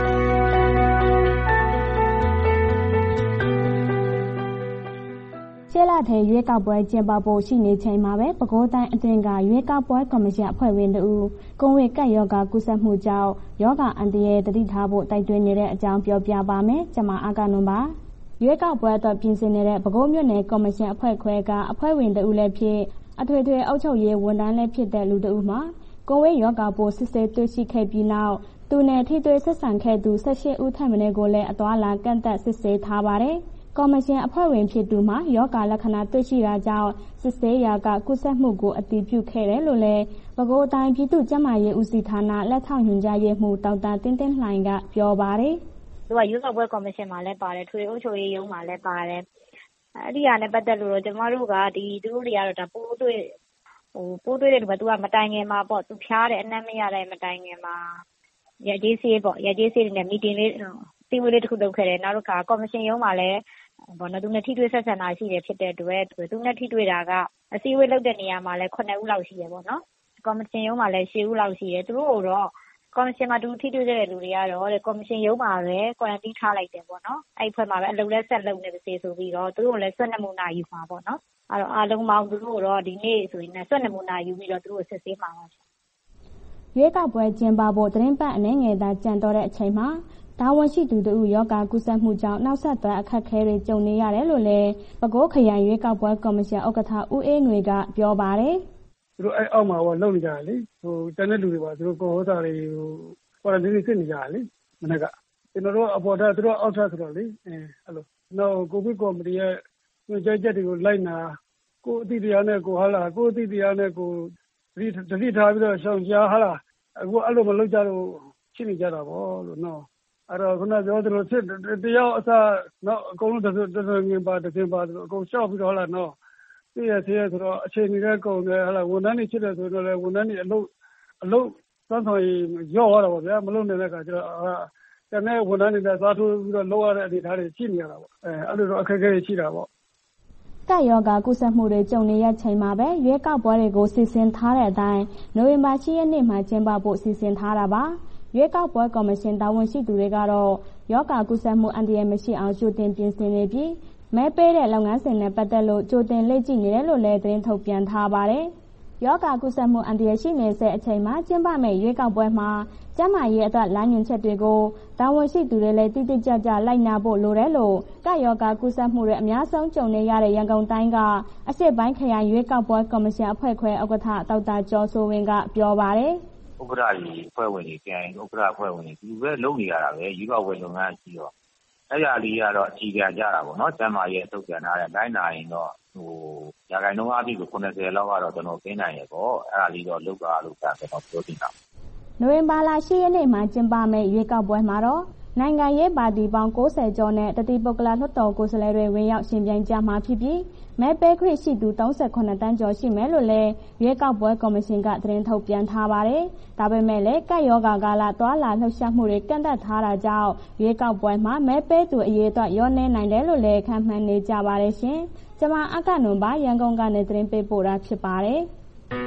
ရှေ့လထဲရွေးကောက်ပွဲကျင်းပဖို့ရှိနေချိန်မှာပဲပဲခူးတိုင်းအတွင်းကရွေးကောက်ပွဲကော်မရှင်အဖွဲ့ဝင်တို့ကိုဗစ်ကပ်ရောဂါကူးစက်မှုကြောင့်ရောဂါအန္တရာယ်သတိထားဖို့တိုက်တွန်းနေတဲ့အကြောင်းပြောပြပါမယ်။ကျွန်မအာကနုံပါ။ရွေးကောက်ပွဲအတွက်ပြင်ဆင်နေတဲ့ပဲခူးမြို့နယ်ကော်မရှင်အဖွဲ့ခွဲကအဖွဲ့ဝင်တို့လည်းဖြစ်အထွေထွေအုပ်ချုပ်ရေးဝန်ထမ်းလည်းဖြစ်တဲ့လူတို့မှာကိုဗစ်ရောဂါပိုးစစ်ဆေးတွေ့ရှိခဲ့ပြီးနောက်သူနဲ့ထိတွေ့ဆက်ဆံခဲ့သူ၁၈ဦးထက်မနည်းကိုလည်းအသွားလာကန့်သတ်စစ်ဆေးထားပါတယ်။ကော်မရှင်အဖွဲ့ဝင်ဖြစ်သူမှာရောဂါလက္ခဏာတွေ့ရှိတာကြောင့်စစ်ဆေးရာကကူးစက်မှုကိုအတည်ပြုခဲ့တယ်လို့လည်းပဲခူးတိုင်းပြည်သူ့ကျန်းမာရေးဦးစီးဌာနလက်ထောက်ညွှန်ကြားရေးမှူးဒေါက်တာတင်းတင်းလှိုင်ကပြောပါတယ်။သူကရွေးကောက်ပွဲကော်မရှင်မှာလည်းပါတယ်ထွေအုပ်ချုပ်ရေးရုံးမှာလည်းပါတယ်။အဲ့ဒီဟာနဲ့ပတ်သက်လို့တော့ကျမတို့ကဒီသူတို့တွေကတော့ဒါပိုးတွေ့ဟိုပိုးတွေ့တဲ့လူကသူကမတိုင်ခင်မှာပေါ့သူဖျားတယ်အနံ့မရတဲ့မတိုင်ခင်မှာရကြေးဆေးပေါ့ရကြေးဆေးတွေနဲ့မီတင်လေးတီဝေးလေးတစ်ခုလုပ်ခဲ့တယ်နောက်တစ်ခါကော်မရှင်ရုံးမှာလည်းဘောနော်သူနဲ့ထိတွေ့ဆက်ဆံတာရှိတယ်ဖြစ်တဲ့အတွက်သူနဲ့ထိတွေ့တာကအစည်းအဝေးလုပ်တဲ့နေရာမှာလည်းခုနှစ်ဦးလောက်ရှိတယ်ပေါ့နော်ကော်မရှင်ရုံးမှာလည်းရှစ်ဦးလောက်ရှိတယ်သူတို့တော့ကော်မရှင်မှာသူထိတွေ့တဲ့လူတွေကတော့ကော်မရှင်ရုံးမှာပဲကွာရန်တင်းထားလိုက်တယ်ပေါ့နော်အဲ့ဖွဲ့မှာပဲအလုပ်လက်ဆက်လုပ်နေပါစေဆိုပြီးတော့သူတို့လည်းဆွတ်နမူနာယူမှာပေါ့နော်အဲ့တော့အားလုံးပေါင်းသူတို့တော့ဒီနေ့ဆိုရင်ဆွတ်နမူနာယူပြီးတော့သူတို့စစ်ဆေးမှာပါရွေးကောက်ပွဲကျင်းပဖို့သတင်းပတ်အနေငယ်သာကြံတော့တဲ့အချိန်မှာတာဝန်ရှိသူတို့ယောဂကူးစက်မှုကြောင့်နောက်ဆက်တွဲအခက်အခဲတွေကြုံနေရတယ်လို့လည်းပဲခူးခရိုင်ရွေးကောက်ပွဲကော်မရှင်ဥက္ကဋ္ဌဦးအေးငွေကပြောပါတယ်သူတို့အဲ့အောက်မှာဟိုလုံနေကြတယ်လေဟိုတန်းတဲ့လူတွေပါသူတို့ကိုဟောစာတွေဟိုကွာရန်တင်းစစ်နေကြတယ်လေမနေ့ကကျွန်တော်တို့အပေါ်ထသူတို့အောက်ထဆိုတော့လေအဲအဲ့လိုနောက်ကိုဗစ်ကော်မတီရဲ့ညွှန်ကြားချက်တွေကိုလိုက်နာကိုအတိတရားနဲ့ကိုဟာလာကိုအတိတရားနဲ့ကိုဒီတတိထားပြီးတော့ရှောင်ရှားဟာလာအခုအဲ့လိုမလုပ်ကြတော့ရှင်းနေကြတာပေါ့လို့နော်အဲ့တော့ခုနပြောသလိုစစ်တယောက်အစားနော်အကုန်လုံးတစ်တစ်ငင်ပါတစ်ငင်ပါအကုန်ရှော့ပြီးတော့ဟာလာနော်သိရသေးရဆိုတော့အချိန်ကြီးကကုန်တယ်ဟာလာဝန်ထမ်းတွေဖြစ်တယ်ဆိုတော့လေဝန်ထမ်းတွေအလုပ်အလုပ်သမ်းဆောင်ရေးရော့ရတာပေါ့ဗျာမလုပ်နိုင်တဲ့အခါကျတော့တကယ်ဝန်ထမ်းတွေနဲ့စားထိုးပြီးတော့လုပ်ရတဲ့အနေအထားတွေရှိနေရတာပေါ့အဲအဲ့လိုတော့အခက်အခဲရှိတာပေါ့ကပ်ရောဂါကူးစက်မှုတွေကြုံနေရချိန်မှာပဲရွေးကောက်ပွဲတွေကိုစီစဉ်ထားတဲ့အတိုင်းနိုဝင်ဘာ၈ရက်နေ့မှာကျင်းပဖို့စီစဉ်ထားတာပါရွေးကောက်ပွဲကော်မရှင်တာဝန်ရှိသူတွေကတော့ရောဂါကူးစက်မှုအန္တရာယ်မရှိအောင်ကြိုတင်ပြင်ဆင်နေပြီးမဲပေးတဲ့လုပ်ငန်းစဉ်နဲ့ပတ်သက်လို့ကြိုတင်လေ့ကျင့်နေတယ်လို့လည်းသတင်းထုတ်ပြန်ထားပါတယ်ရောဂါကူးစက်မှုအန္တရာယ်ရှိနေတဲ့အချိန်မှာကျင်းပမယ့်ရွေးကောက်ပွဲမှာကျန်းမာရေးအတွက်လမ်းညွှန်ချက်တွေကိုတာဝန်ရှိသူတွေလည်းတိတိကျကျလိုက်နာဖို့လိုတယ်လို့ကပ်ရောဂါကူးစက်မှုတွေအများဆုံးကြုံနေရတဲ့ရန်ကုန်တိုင်းကအရှေ့ပိုင်းခရိုင်ရွေးကောက်ပွဲကော်မရှင်အဖွဲ့ခွဲဥက္ကဋ္ဌဒေါက်တာကျော်စိုးဝင်းကပြောပါတယ်ဥက္ကဋ္ဌကြီးအဖွဲ့ဝင်တွေပြန်ဥက္ကဋ္ဌအဖွဲ့ဝင်တွေဒီပဲလုပ်နေရတာပဲရွေးကောက်ပွဲလုပ်ငန်းရှိတော့အဲ့ဒါလေးကတော့အခြေခံကြတာပေါ့နော်ကျန်းမာရေးထုတ်ပြန်ထားတဲ့တိုင်းနာရင်တော့ဟိုရာခိုင်နှုန်းအပြည့်ကို90လောက်ကတော့ကျွန်တော်ပြင်နိုင်ရပေါ့အဲ့ဒါလေးတော့လုပ်တာလို့ကျွန်တော်ပြောနေတာနိုဝင်ဘာလ၈ရက်နေ့မှာကျင်းပမယ့်ရွေးကောက်ပွဲမှာတော့နိုင်ငံရေးပါတီပေါင်း၉၀ကျော်နဲ့တတိပုဂ္ဂလလွှတ်တော်ကိုယ်စားလှယ်တွေဝင်ရောက်ရှင်ပြိုင်ကြမှာဖြစ်ပြီးမဲပေးခွင့်ရှိသူ၃၈တန်းကျော်ရှိမယ်လို့လည်းရွေးကောက်ပွဲကော်မရှင်ကသတင်းထုတ်ပြန်ထားပါတယ်။ဒါပေမဲ့လည်းကပ်ရောဂါကာလသွားလာလှုပ်ရှားမှုတွေကန့်သတ်ထားတာကြောင့်ရွေးကောက်ပွဲမှာမဲပေးသူအရေးအတွက်ရောနေနိုင်တယ်လို့လည်းခန့်မှန်းနေကြပါတယ်ရှင်။ကျွန်မအကနုံပါရန်ကုန်ကနေသတင်းပေးပို့တာဖြစ်ပါတယ်။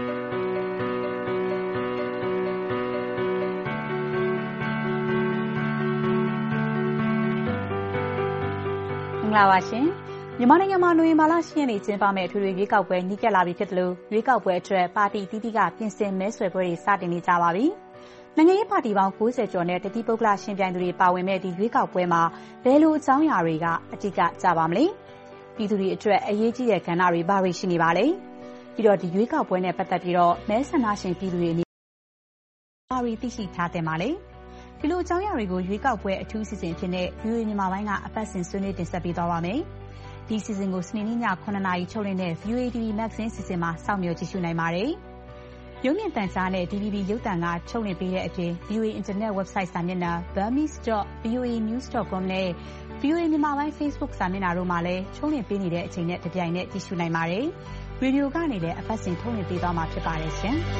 မင်္ဂလာပါရှင်မြန်မာနိုင်ငံမှာနိုဝင်ဘာလ၈ရက်နေ့ကျင်းပမယ့်အထွေထွေရွေးကောက်ပွဲနှိကက်လာပြီဖြစ်တယ်လို့ရွေးကောက်ပွဲအတွက်ပါတီတီးတီးကပြင်ဆင်မဲဆွယ်ပွဲတွေစတင်နေကြပါပြီ။နိုင်ငံရေးပါတီပေါင်း၉၀ကျော်နဲ့တတိပုဂ္ဂလရှင်ပြိုင်သူတွေပါဝင်မဲ့ဒီရွေးကောက်ပွဲမှာဘယ်လိုအကြောင်းအရာတွေကအဓိကကြပါမလဲ။ပြည်သူတွေအတွက်အရေးကြီးတဲ့ကဏ္ဍတွေဘာတွေရှိနေပါလဲ။ပြီးတော့ဒီရွေးကောက်ပွဲနဲ့ပတ်သက်ပြီးတော့မဲဆန္ဒရှင်ပြည်သူတွေအနေနဲ့ဘာတွေသိရှိထားသင့်ပါလဲ။ဒီလိုအကြောင်းအရာတွေကိုရွေးကောက်ပွဲအထူးစီစဉ်ဖြစ်တဲ့ ဗွီအိုအေ မြန်မာပိုင်းကအပတ်စဉ်ဆွေးနွေးတင်ဆက်ပေးသွားပါမယ်။ဒီစီစဉ်ကိုစနေနေ့ညခုနှစ်နာရီထုတ်လွှင့်တဲ့ ဗွီအိုအေ တီ ဗီ Magazine စီစဉ်မှာစောင့်မျှော်ကြည့်ရှုနိုင်ပါတယ်။ရုပ်မြင်သံကြားနဲ့ ဒီ ဗီ ဘီ ရုပ်သံကထုတ်လွှင့်ပေးတဲ့အပြင် ဗွီအိုအေ Internet Website စာမျက်နှာ burmese dot v o a news dot com နဲ့ ဗွီအိုအေ မြန်မာပိုင်း Facebook စာမျက်နှာတို့မှာလည်းထုတ်လွှင့်ပေးနေတဲ့အချိန်နဲ့တပြိုင်နက်ကြည့်ရှုနိုင်ပါတယ်။ရေဒီယိုကနေလည်းအပတ်စဉ်ထုတ်လွှင့်ပေးသွားမှာဖြစ်ပါတယ်ရှင်။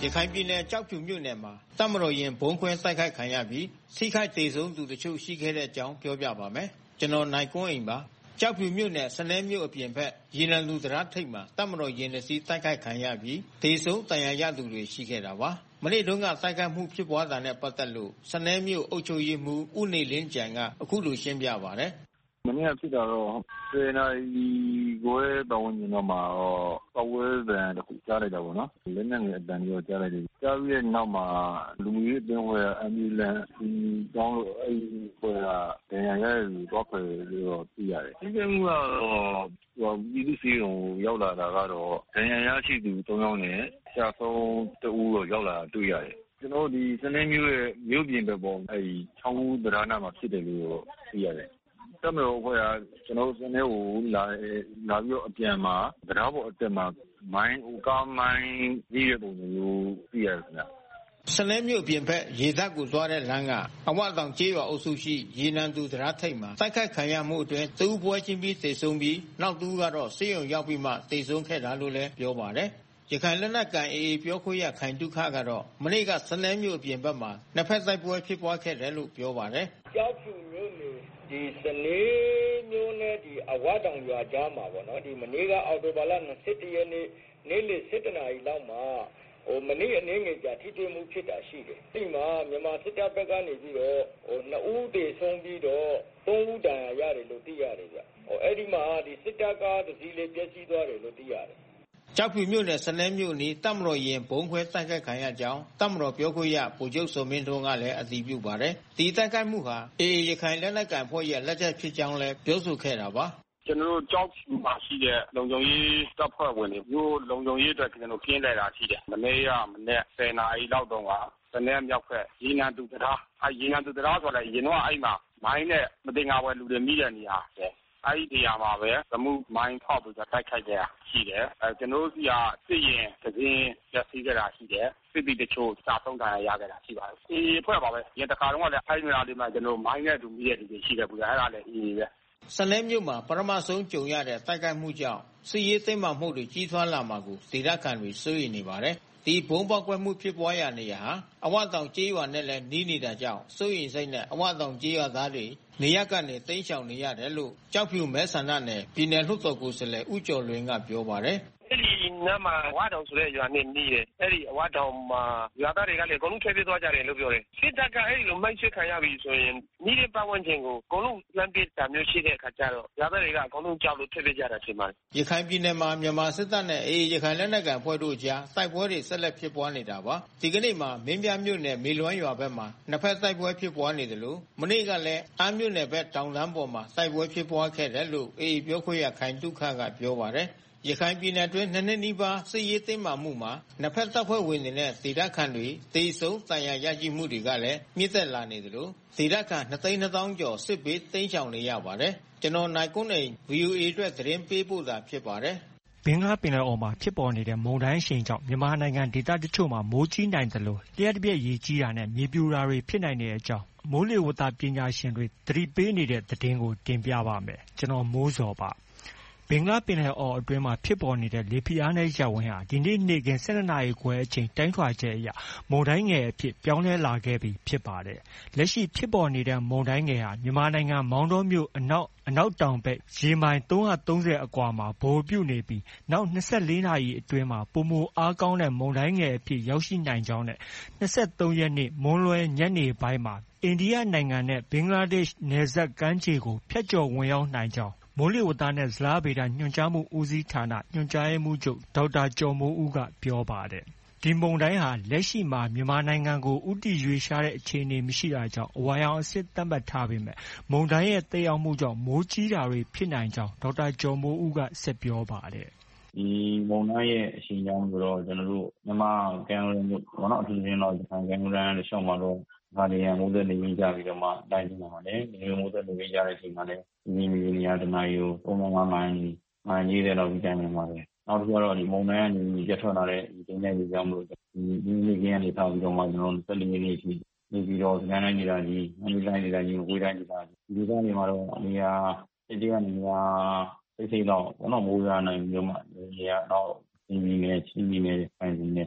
ရခိုင်ပြည်နယ်ကျောက်ဖြူမြို့နယ်မှာတပ်မတော်ရင်ဘုံခွဲတိုက်ခိုက်ခံရပြီးထိခိုက်ဒေဆုံးသူတချို့ရှိခဲ့တဲ့အကြောင်းပြောပြပါမယ်။ကျွန်တော်နိုင်ကွန်းအိမ်ပါ။ကျောက်ဖြူမြို့နယ်စနဲမြို့အပြင်ဘက်ရေနံလူတရားထိပ်မှာတပ်မတော်ရင်တစီတိုက်ခိုက်ခံရပြီးဒေဆုံးတန်ရာရသူတွေရှိခဲ့တာပါ။မနေ့တုန်းကတိုက်ခိုက်မှုဖြစ်ပွားတာနဲ့ပတ်သက်လို့စနဲမြို့အုပ်ချုပ်ရေးမှူးဦးနေလင်းကြံကအခုလိုရှင်းပြပါတယ်။မနေ့ကဖြစ်တာတော့ဆယ်နာရီခွဲပတ်ဝန်းကျင်တော့မှာတော့ပတ်ဝဲပံတခုကြားလိုက်တာပေါ့နော်။လက်နက်ငယ်အတန်ကြီးကြားလိုက်တယ်။ကြားပြီးတဲ့နောက်မှာလူမျိုးအတင်းဝယ်အမ်ဘီလန်ဒီတောင်းလို့အဲ့ဒီပေါ်ကဒဏ်ရာရတဲ့တော့ဖယ်လို့တော့သိရတယ်။ဒီကိစ္စကတော့ဟိုပြည်သူစီရုံရောက်လာတာကတော့ဒဏ်ရာရရှိသူသုံးယောက်နဲ့ရှားဆုံးတဦးတော့ရောက်လာတွေ့ရတယ်။ကျွန်တော်ဒီစနေမျိုးရဲ့မြို့ပြင်ဘက်ပေါ်အဲ့ဒီချောင်းဦးတရားနာမှာဖြစ်တယ်လို့သိရတယ်။တမတော်ဖွဲ့ကကျွန်တော်စနေကိုလာလာပြီးတော့အပြန်မှာတရားပေါ်အတက်မှာမိုင်းဦးကားမိုင်းကြီးတဲ့ပုံမျိုးသိရတယ်ခင်ဗျစနဲမြို့ပြင်ဘက်ရေတပ်ကိုသွားတဲ့လမ်းကအဝတောင်ကျေးရွာအုပ်စုရှိရေနံသူတရားထိပ်မှာတိုက်ခိုက်ခံရမှုအတွင်းသူ့ပွဲချင်းပြီးတေဆုံးပြီးနောက်သူကတော့စေယုံရောက်ပြီးမှတေဆုံးခဲ့တာလို့လည်းပြောပါတယ်ရခိုင်လက်နက်ကန်အေအေပြောခွင့်ရခိုင်တုခကတော့မနေ့ကစနဲမြို့အပြင်ဘက်မှာနှစ်ဖက်တိုက်ပွဲဖြစ်ပွားခဲ့တယ်လို့ပြောပါတယ်ကြောက်ဖြူမြို့နယ်ဒီစနေမျိုးနဲ့ဒီအဝတောင်ရွာကြားမှာပေါ့နော်ဒီမနေ့ကအော်တိုဘာလ၂၁ရက်နေ့နေ့လယ်၁၁နာရီလောက်မှာဟိုမနေ့အနေငယ်ကြာထိတွေ့မှုဖြစ်တာရှိတယ်ဒီမှာမြန်မာစစ်တပ်ဘက်ကနေပြီးတော့ဟိုနှစ်ဦးတေဆုံးပြီးတော့သုံးဦးဒဏ်ရာရတယ်လို့သိရတယ်ဗျဟိုအဲ့ဒီမှာဒီစစ်တပ်ကတစည်းလေးပျက်စီးသွားတယ်လို့သိရတယ်ကျောက်ဖြူမြို့နယ်စနဲမြို့နီးတပ်မတော်ရင်ဘုံခွဲတိုက်ခိုက်ခံရကြောင်းတပ်မတော်ပြောခွင့်ရဗိုလ်ချုပ်စောမင်းထွန်းကလည်းအတည်ပြုပါတယ်။ဒီတိုက်ခိုက်မှုဟာအေအေရခိုင်လက်နက်ကန်ဖွဲ့ရဲ့လက်ချက်ဖြစ်ကြောင်းလည်းပြောဆိုခဲ့တာပါ။ကျွန်တော်တို့ကြောက်ဖြူမှာရှိတဲ့လုံခြုံရေးတပ်ဖွဲ့ဝင်တွေမျိုးလုံခြုံရေးအတွက်ကျွန်တော်ကင်းလဲတာရှိတယ်။မနေ့ကမနေ့ဆယ်နာရီလောက်တော့ကစနဲမြောက်ဖက်ရေနံတူတရားအဲရေနံတူတရားဆိုလည်းရင်တော့အဲ့မှာမိုင်းနဲ့မတင်ငါဝယ်လူတွေမိတဲ့နေရာပဲ။အဲ့ဒီနေရာမှာပဲသမှုမိုင်းဖောက်ပြီးတိုက်ခိုက်ကြတာရှိတယ်အဲကျွန်တော်တို့စီကစစ်ရင်သတင်းရရှိကြတာရှိတယ်စစ်တီတချို့စာဆုံးတာရခဲ့တာရှိပါတယ်အေးဖွဲ့ပါပဲရင်တခါတော့လည်းအဲ့ဒီနေရာလေးမှာကျွန်တော်မိုင်းနဲ့တူမိတဲ့လူတွေရှိတယ်ဘူးအဲ့ဒါလည်းအေးပဲစနဲမြို့မှာပထမဆုံးကြုံရတဲ့တိုက်ခိုက်မှုကြောင့်စစ်ရေးသိမ်းမှမှုတွေကြီးထွားလာမှာကိုဒေသခံတွေစိုးရိမ်နေပါတယ်ဒီဘုံပေါက်ကွဲမှုဖြစ်ပွားရာနေရာဟာအဝတောင်ကျေးရွာနဲ့လည်းနီးနေတာကြောင့်စိုးရိမ်စိတ်နဲ့အဝတောင်ကျေးရွာသားတွေနေရကနေတိမ်းရှောင်နေရတယ်လို့ကြောက်ဖြူမဲဆန္ဒနယ်ပြည်နယ်လွှတ်တော်ကိုယ်စားလှယ်ဦးကျော်လွင်ကပြောပါတယ်အဲ့ဒီနားမှာဝါတောင်ဆိုတဲ့ရွာနဲ့နီးတယ်အဲ့ဒီဝါတောင်မှာရွာသားတွေကလည်းအကုန်လုံးထွက်ပြေးသွားကြတယ်လို့ပြောတယ်စစ်တပ်ကအဲ့ဒီလိုမိုက်ဆွဲခံရပြီဆိုရင်နီးတဲ့ပတ်ဝန်းကျင်ကိုအကုန်လုံးလမ်းပြေးတာမျိုးရှိတဲ့အခါကျတော့ရွာသားတွေကအကုန်လုံးကြောက်လို့ထွက်ပြေးကြတာဖြစ်ပါတယ်ရခိုင်ပြည်နယ်မှာမြန်မာစစ်တပ်နဲ့အေအေရခိုင်လက်နက်ကန်ဖွဲ့တို့ကြားတိုက်ပွဲတွေဆက်လက်ဖြစ်ပွားနေတာပါဒီကနေ့မှာမင်းပြမြို့နယ်မေလွမ်းရွာဘက်မှာနှစ်ဖက်တိုက်ပွဲဖြစ်ပွားနေတယ်လို့မနေ့ကလည်းအားမြို့နယ်ဘက်တောင်တန်းပေါ်မှာတိုက်ပွဲဖြစ်ပွားခဲ့တယ်လို့အေအေပြောခွင့်ရခိုင်တုခကပြောပါတယ်ရခိုင်ပြည်နယ်တွင်းနှစ်နှစ်နီးပါးစစ်ရေးသိမ်းမှမှုမှာနှစ်ဖက်တပ်ဖွဲ့ဝင်တွေနဲ့ဒေသခံတွေတေဆုံးတန်ရာရရှိမှုတွေကလည်းမြင့်တက်လာနေသလိုဒေသခံနှစ်သိန်းနှစ်သောင်းကျော်စစ်ဘေးတိမ်းရှောင်နေရပါတယ်ကျွန်တော်နိုင်ကွန်းအိမ် ဗွီအိုအေ အတွက်သတင်းပေးပို့တာဖြစ်ပါတယ်ဘင်္ဂလားပင်လယ်အော်မှာဖြစ်ပေါ်နေတဲ့မုန်တိုင်းအရှိန်ကြောင့်မြန်မာနိုင်ငံဒေသတချို့မှာမိုးကြီးနိုင်သလိုလျှပ်တပြက်ရေကြီးတာနဲ့မြေပြိုတာတွေဖြစ်နိုင်တဲ့အကြောင်းမိုးလေဝသပညာရှင်တွေသတိပေးနေတဲ့သတင်းကိုတင်ပြပါမယ်ကျွန်တော်မိုးစောပါဘင်္ဂလားပင်လယ်အော်အတွင်းမှာဖြစ်ပေါ်နေတဲ့လေဖိအားနည်းရပ်ဝန်းဟာဒီနေ့နေ့ခင်း၁၂နာရီခွဲအချိန်တိုင်းထွာချက်အရမုန်တိုင်းငယ်အဖြစ်ပြောင်းလဲလာခဲ့ပြီဖြစ်ပါတယ်။လက်ရှိဖြစ်ပေါ်နေတဲ့မုန်တိုင်းငယ်ဟာမြန်မာနိုင်ငံမောင်တောမြို့အနောက်အနောက်တောင်ဘက်ရေမိုင်၃၃၀အကွာမှာဗဟိုပြုနေပြီးနောက်၂၄နာရီအတွင်းမှာပိုမိုအားကောင်းတဲ့မုန်တိုင်းငယ်အဖြစ်ရောက်ရှိနိုင်ကြောင်းနဲ့၂၃ရက်နေ့မွန်းလွဲညနေပိုင်းမှာအိန္ဒိယနိုင်ငံနဲ့ဘင်္ဂလားဒေ့ရှ်နယ်စပ်ကမ်းခြေကိုဖြတ်ကျော်ဝင်ရောက်နိုင်ကြောင်းမိုးလေဝသနဲ့ဇလားဗေဒညွှန်ကြားမှုဦးစီးဌာနညွှန်ကြားရေးမှူးချုပ်ဒေါက်တာကျော်မိုးဦးကပြောပါတယ်။ဒီမုန်တိုင်းဟာလက်ရှိမှာမြန်မာနိုင်ငံကိုဦးတည်ရွေ့လျားတဲ့အခြေအနေမရှိတာကြောင့်အဝါရောင်အဆင့်သတ်မှတ်ထားပေမဲ့မုန်တိုင်းရဲ့သက်ရောက်မှုကြောင့်မိုးကြီးတာတွေဖြစ်နိုင်ကြောင်းဒေါက်တာကျော်မိုးဦးကဆက်ပြောပါတယ်။ဒီမုန်တိုင်းရဲ့အရှိန်ကြောင့်ဆိုတော့ကျွန်တော်တို့မြန်မာကမ်းရိုးတန်းဘောနော်အထူးသဖြင့်တော့ကမ်းရိုးတန်းတစ်လျှောက်မှာတော့ဒါတွေရမိုးသက်နေကြပြီးတော့မှတိုင်းနေမှာလေဒီလိုမိုးသက်နေကြတဲ့အချိန်မှာလည်းဒီမီနေရာတနာရီကိုပုံမှန်မိုင်းမိုင်းကြီးတဲ့တော့ဒီတိုင်းနေမှာပဲနောက်တစ်ခုကတော့ဒီမုန်တိုင်းကနေပြတ်ထွက်လာတဲ့ဒီတင်းတဲ့ကြီးကြောင့်မလို့ဒီဒီနေ့ကကနေထားပြီးတော့မှကျွန်တော်တို့ဆက်လက်နေရှိနေပြီးတော့စကန်တိုင်းနေတာကြီးအမေတိုင်းနေတာကြီးဝေးတိုင်းနေတာကြီးဒီကနေမှာတော့နေရာတိတိကနေရာစိတ်စိတ်တော့ဘောနော်မိုးရနိုင်ပြီးတော့မှနေရာတော့ဒီမီနေချင်းမီနေပိုင်းနေဒီလို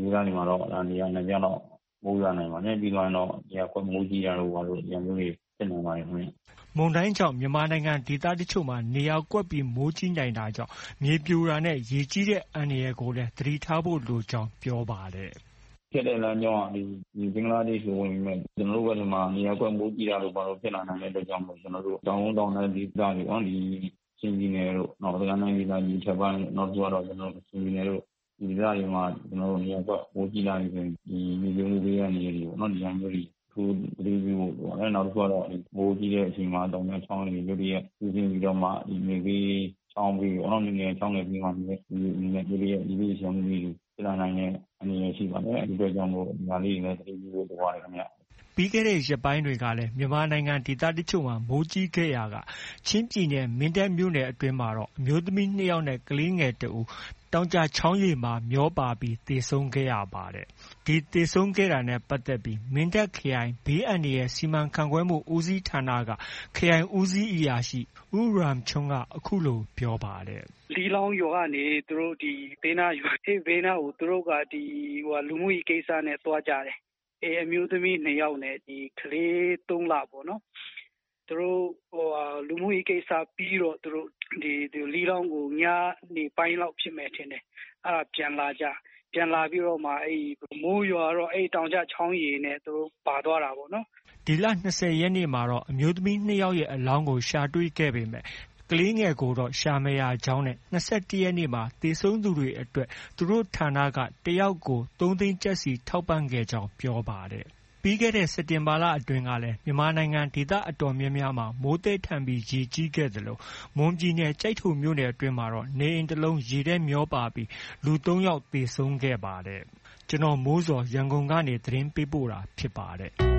ဒေသတွေမှာတော့နေရာနှစ်ပြောင်းတော့မိုးရွာနိုင်ပါတယ်ပြီးတော့တော့နေရာကွက်မိုးကြီးတာတို့ဘာလို့ရံမျိုးတွေဖြစ်နေပါတယ်ခင်ဗျမုန်တိုင်းကြောင့်မြန်မာနိုင်ငံဒေသတချို့မှာနေရာကွက်ပြီးမိုးကြီးနိုင်တာကြောင့်မြေပြိုတာနဲ့ရေကြီးတဲ့အန္တရာယ်ကိုလည်းသတိထားဖို့လိုကြောင်းပြောပါတယ်ဖြစ်တဲ့လမ်းကြောင်းကဒီဘင်္ဂလားဒေ့ရှ်ကိုဝင်ပြီးမဲ့ကျွန်တော်တို့ဘက်မှာနေရာကွက်မိုးကြီးတာတို့ဘာလို့ဖြစ်လာနိုင်တဲ့အတွက်ကြောင့်မို့ကျွန်တော်တို့တောင်တောင်တဲ့ဒေသတွေဟောဒီချင်းပြည်နယ်တို့နောက်သကန်းတိုင်းဒေသကြီးချက်ပိုင်းနောက်ကျောတော့ကျွန်တော်တို့ချင်းပြည်နယ်တို့ဒီဒေသတွေမှာကျွန်တော်တို့နေရာကွက်မိုးကြီးလာနေပြီဒီမြေပြိုမှုတွေရနေပြီပေါ့နော်ဒီအမျိုးတွေသူဒီဗီကိုပေါ့နောက်တစ်ခုကတော့မိုးကြီးတဲ့အချိန်မှာတောင်ကျချောင်းတွေရုပ်ရည်ပြင်းပြီးတော့မှဒီမြေကြီးချောင်းပြီးပေါ့နော်နေချောင်းတွေပြီးမှဒီဒီနေပြည်ရဲ့ဒီလိုဆောင်ပြီးပြလာနိုင်တဲ့အနေနဲ့ရှိပါတယ်အဲဒီတော့ကြောင့်မို့ဒီဟာလေးတွေလည်းတတိယကိုတွားတယ်ခင်ဗျပြီးခဲ့တဲ့ရက်ပိုင်းတွေကလည်းမြန်မာနိုင်ငံဒေသတချို့မှာမိုးကြီးခဲ့ရာကချင်းပြည်နယ်မင်းတပ်မြို့နယ်အတွင်းမှာတော့အမျိုးသမီးနှစ်ယောက်နဲ့ကလေးငယ်တစ်ဦးတောင်ကျချောင်းရည်မှာမျောပါပြီးသေဆုံးခဲ့ရပါတယ်။ဒီသေဆုံးခဲ့တာနဲ့ပတ်သက်ပြီးမင်းတပ်ခရိုင်ဘေးအန္တရာယ်စီမံခန့်ခွဲမှုဦးစီးဌာနကခရိုင်ဦးစီးအရာရှိဦးရမ်ချုံကအခုလိုပြောပါတယ်။လီလောင်းရွာကနေသူတို့ဒီဘေးနားရွာဒီဘေးနားကိုသူတို့ကဒီဟိုလူမှုရေးကိစ္စနဲ့သွားကြတယ်။အဲအမျိုးသမီးနှစ်ယောက်နဲ့ဒီကလေးသုံးလပေါ့နော်။သူတို့ဟိုလူမှုရေးကိစ္စပြီးတော့သူတို့ဒီဒီလီလောင်းကိုညနေပိုင်းလောက်ဖြစ်မယ်ထင်တယ်အဲ့ဒါပြန်လာကြပြန်လာပြီးတော့မှအဲ့မိုးရွာတော့အဲ့တောင်ကျချောင်းရည်နဲ့သူတို့ပါသွားတာပေါ့နော်ဒီလ၂၀ရက်နေ့မှာတော့အမျိုးသမီးနှစ်ယောက်ရဲ့အလောင်းကိုရှာတွေ့ခဲ့ပေမဲ့ကလေးငယ်ကိုတော့ရှာမရကြောင်းနဲ့၂၁ရက်နေ့မှာသေဆုံးသူတွေအတွက်သူတို့ဌာနကတယောက်ကိုသုံးသိန်းကျပ်စီထောက်ပံ့ခဲ့ကြောင်းပြောပါတယ်ပြီးခဲ့တဲ့စက်တင်ဘာလအတွင်းကလည်းမြန်မာနိုင်ငံဒေသအတော်များများမှာမိုးသည်ထန်ပြီးရေကြီးခဲ့သလိုမွန်ပြည်နယ်ကျိုက်ထိုမြို့နယ်အတွင်းမှာတော့နေအိမ်တစ်လုံးရေထဲမျောပါပြီးလူသုံးယောက်သေဆုံးခဲ့ပါတယ်။ကျွန်တော်မိုးစောရန်ကုန်ကနေသတင်းပေးပို့တာဖြစ်ပါတယ်။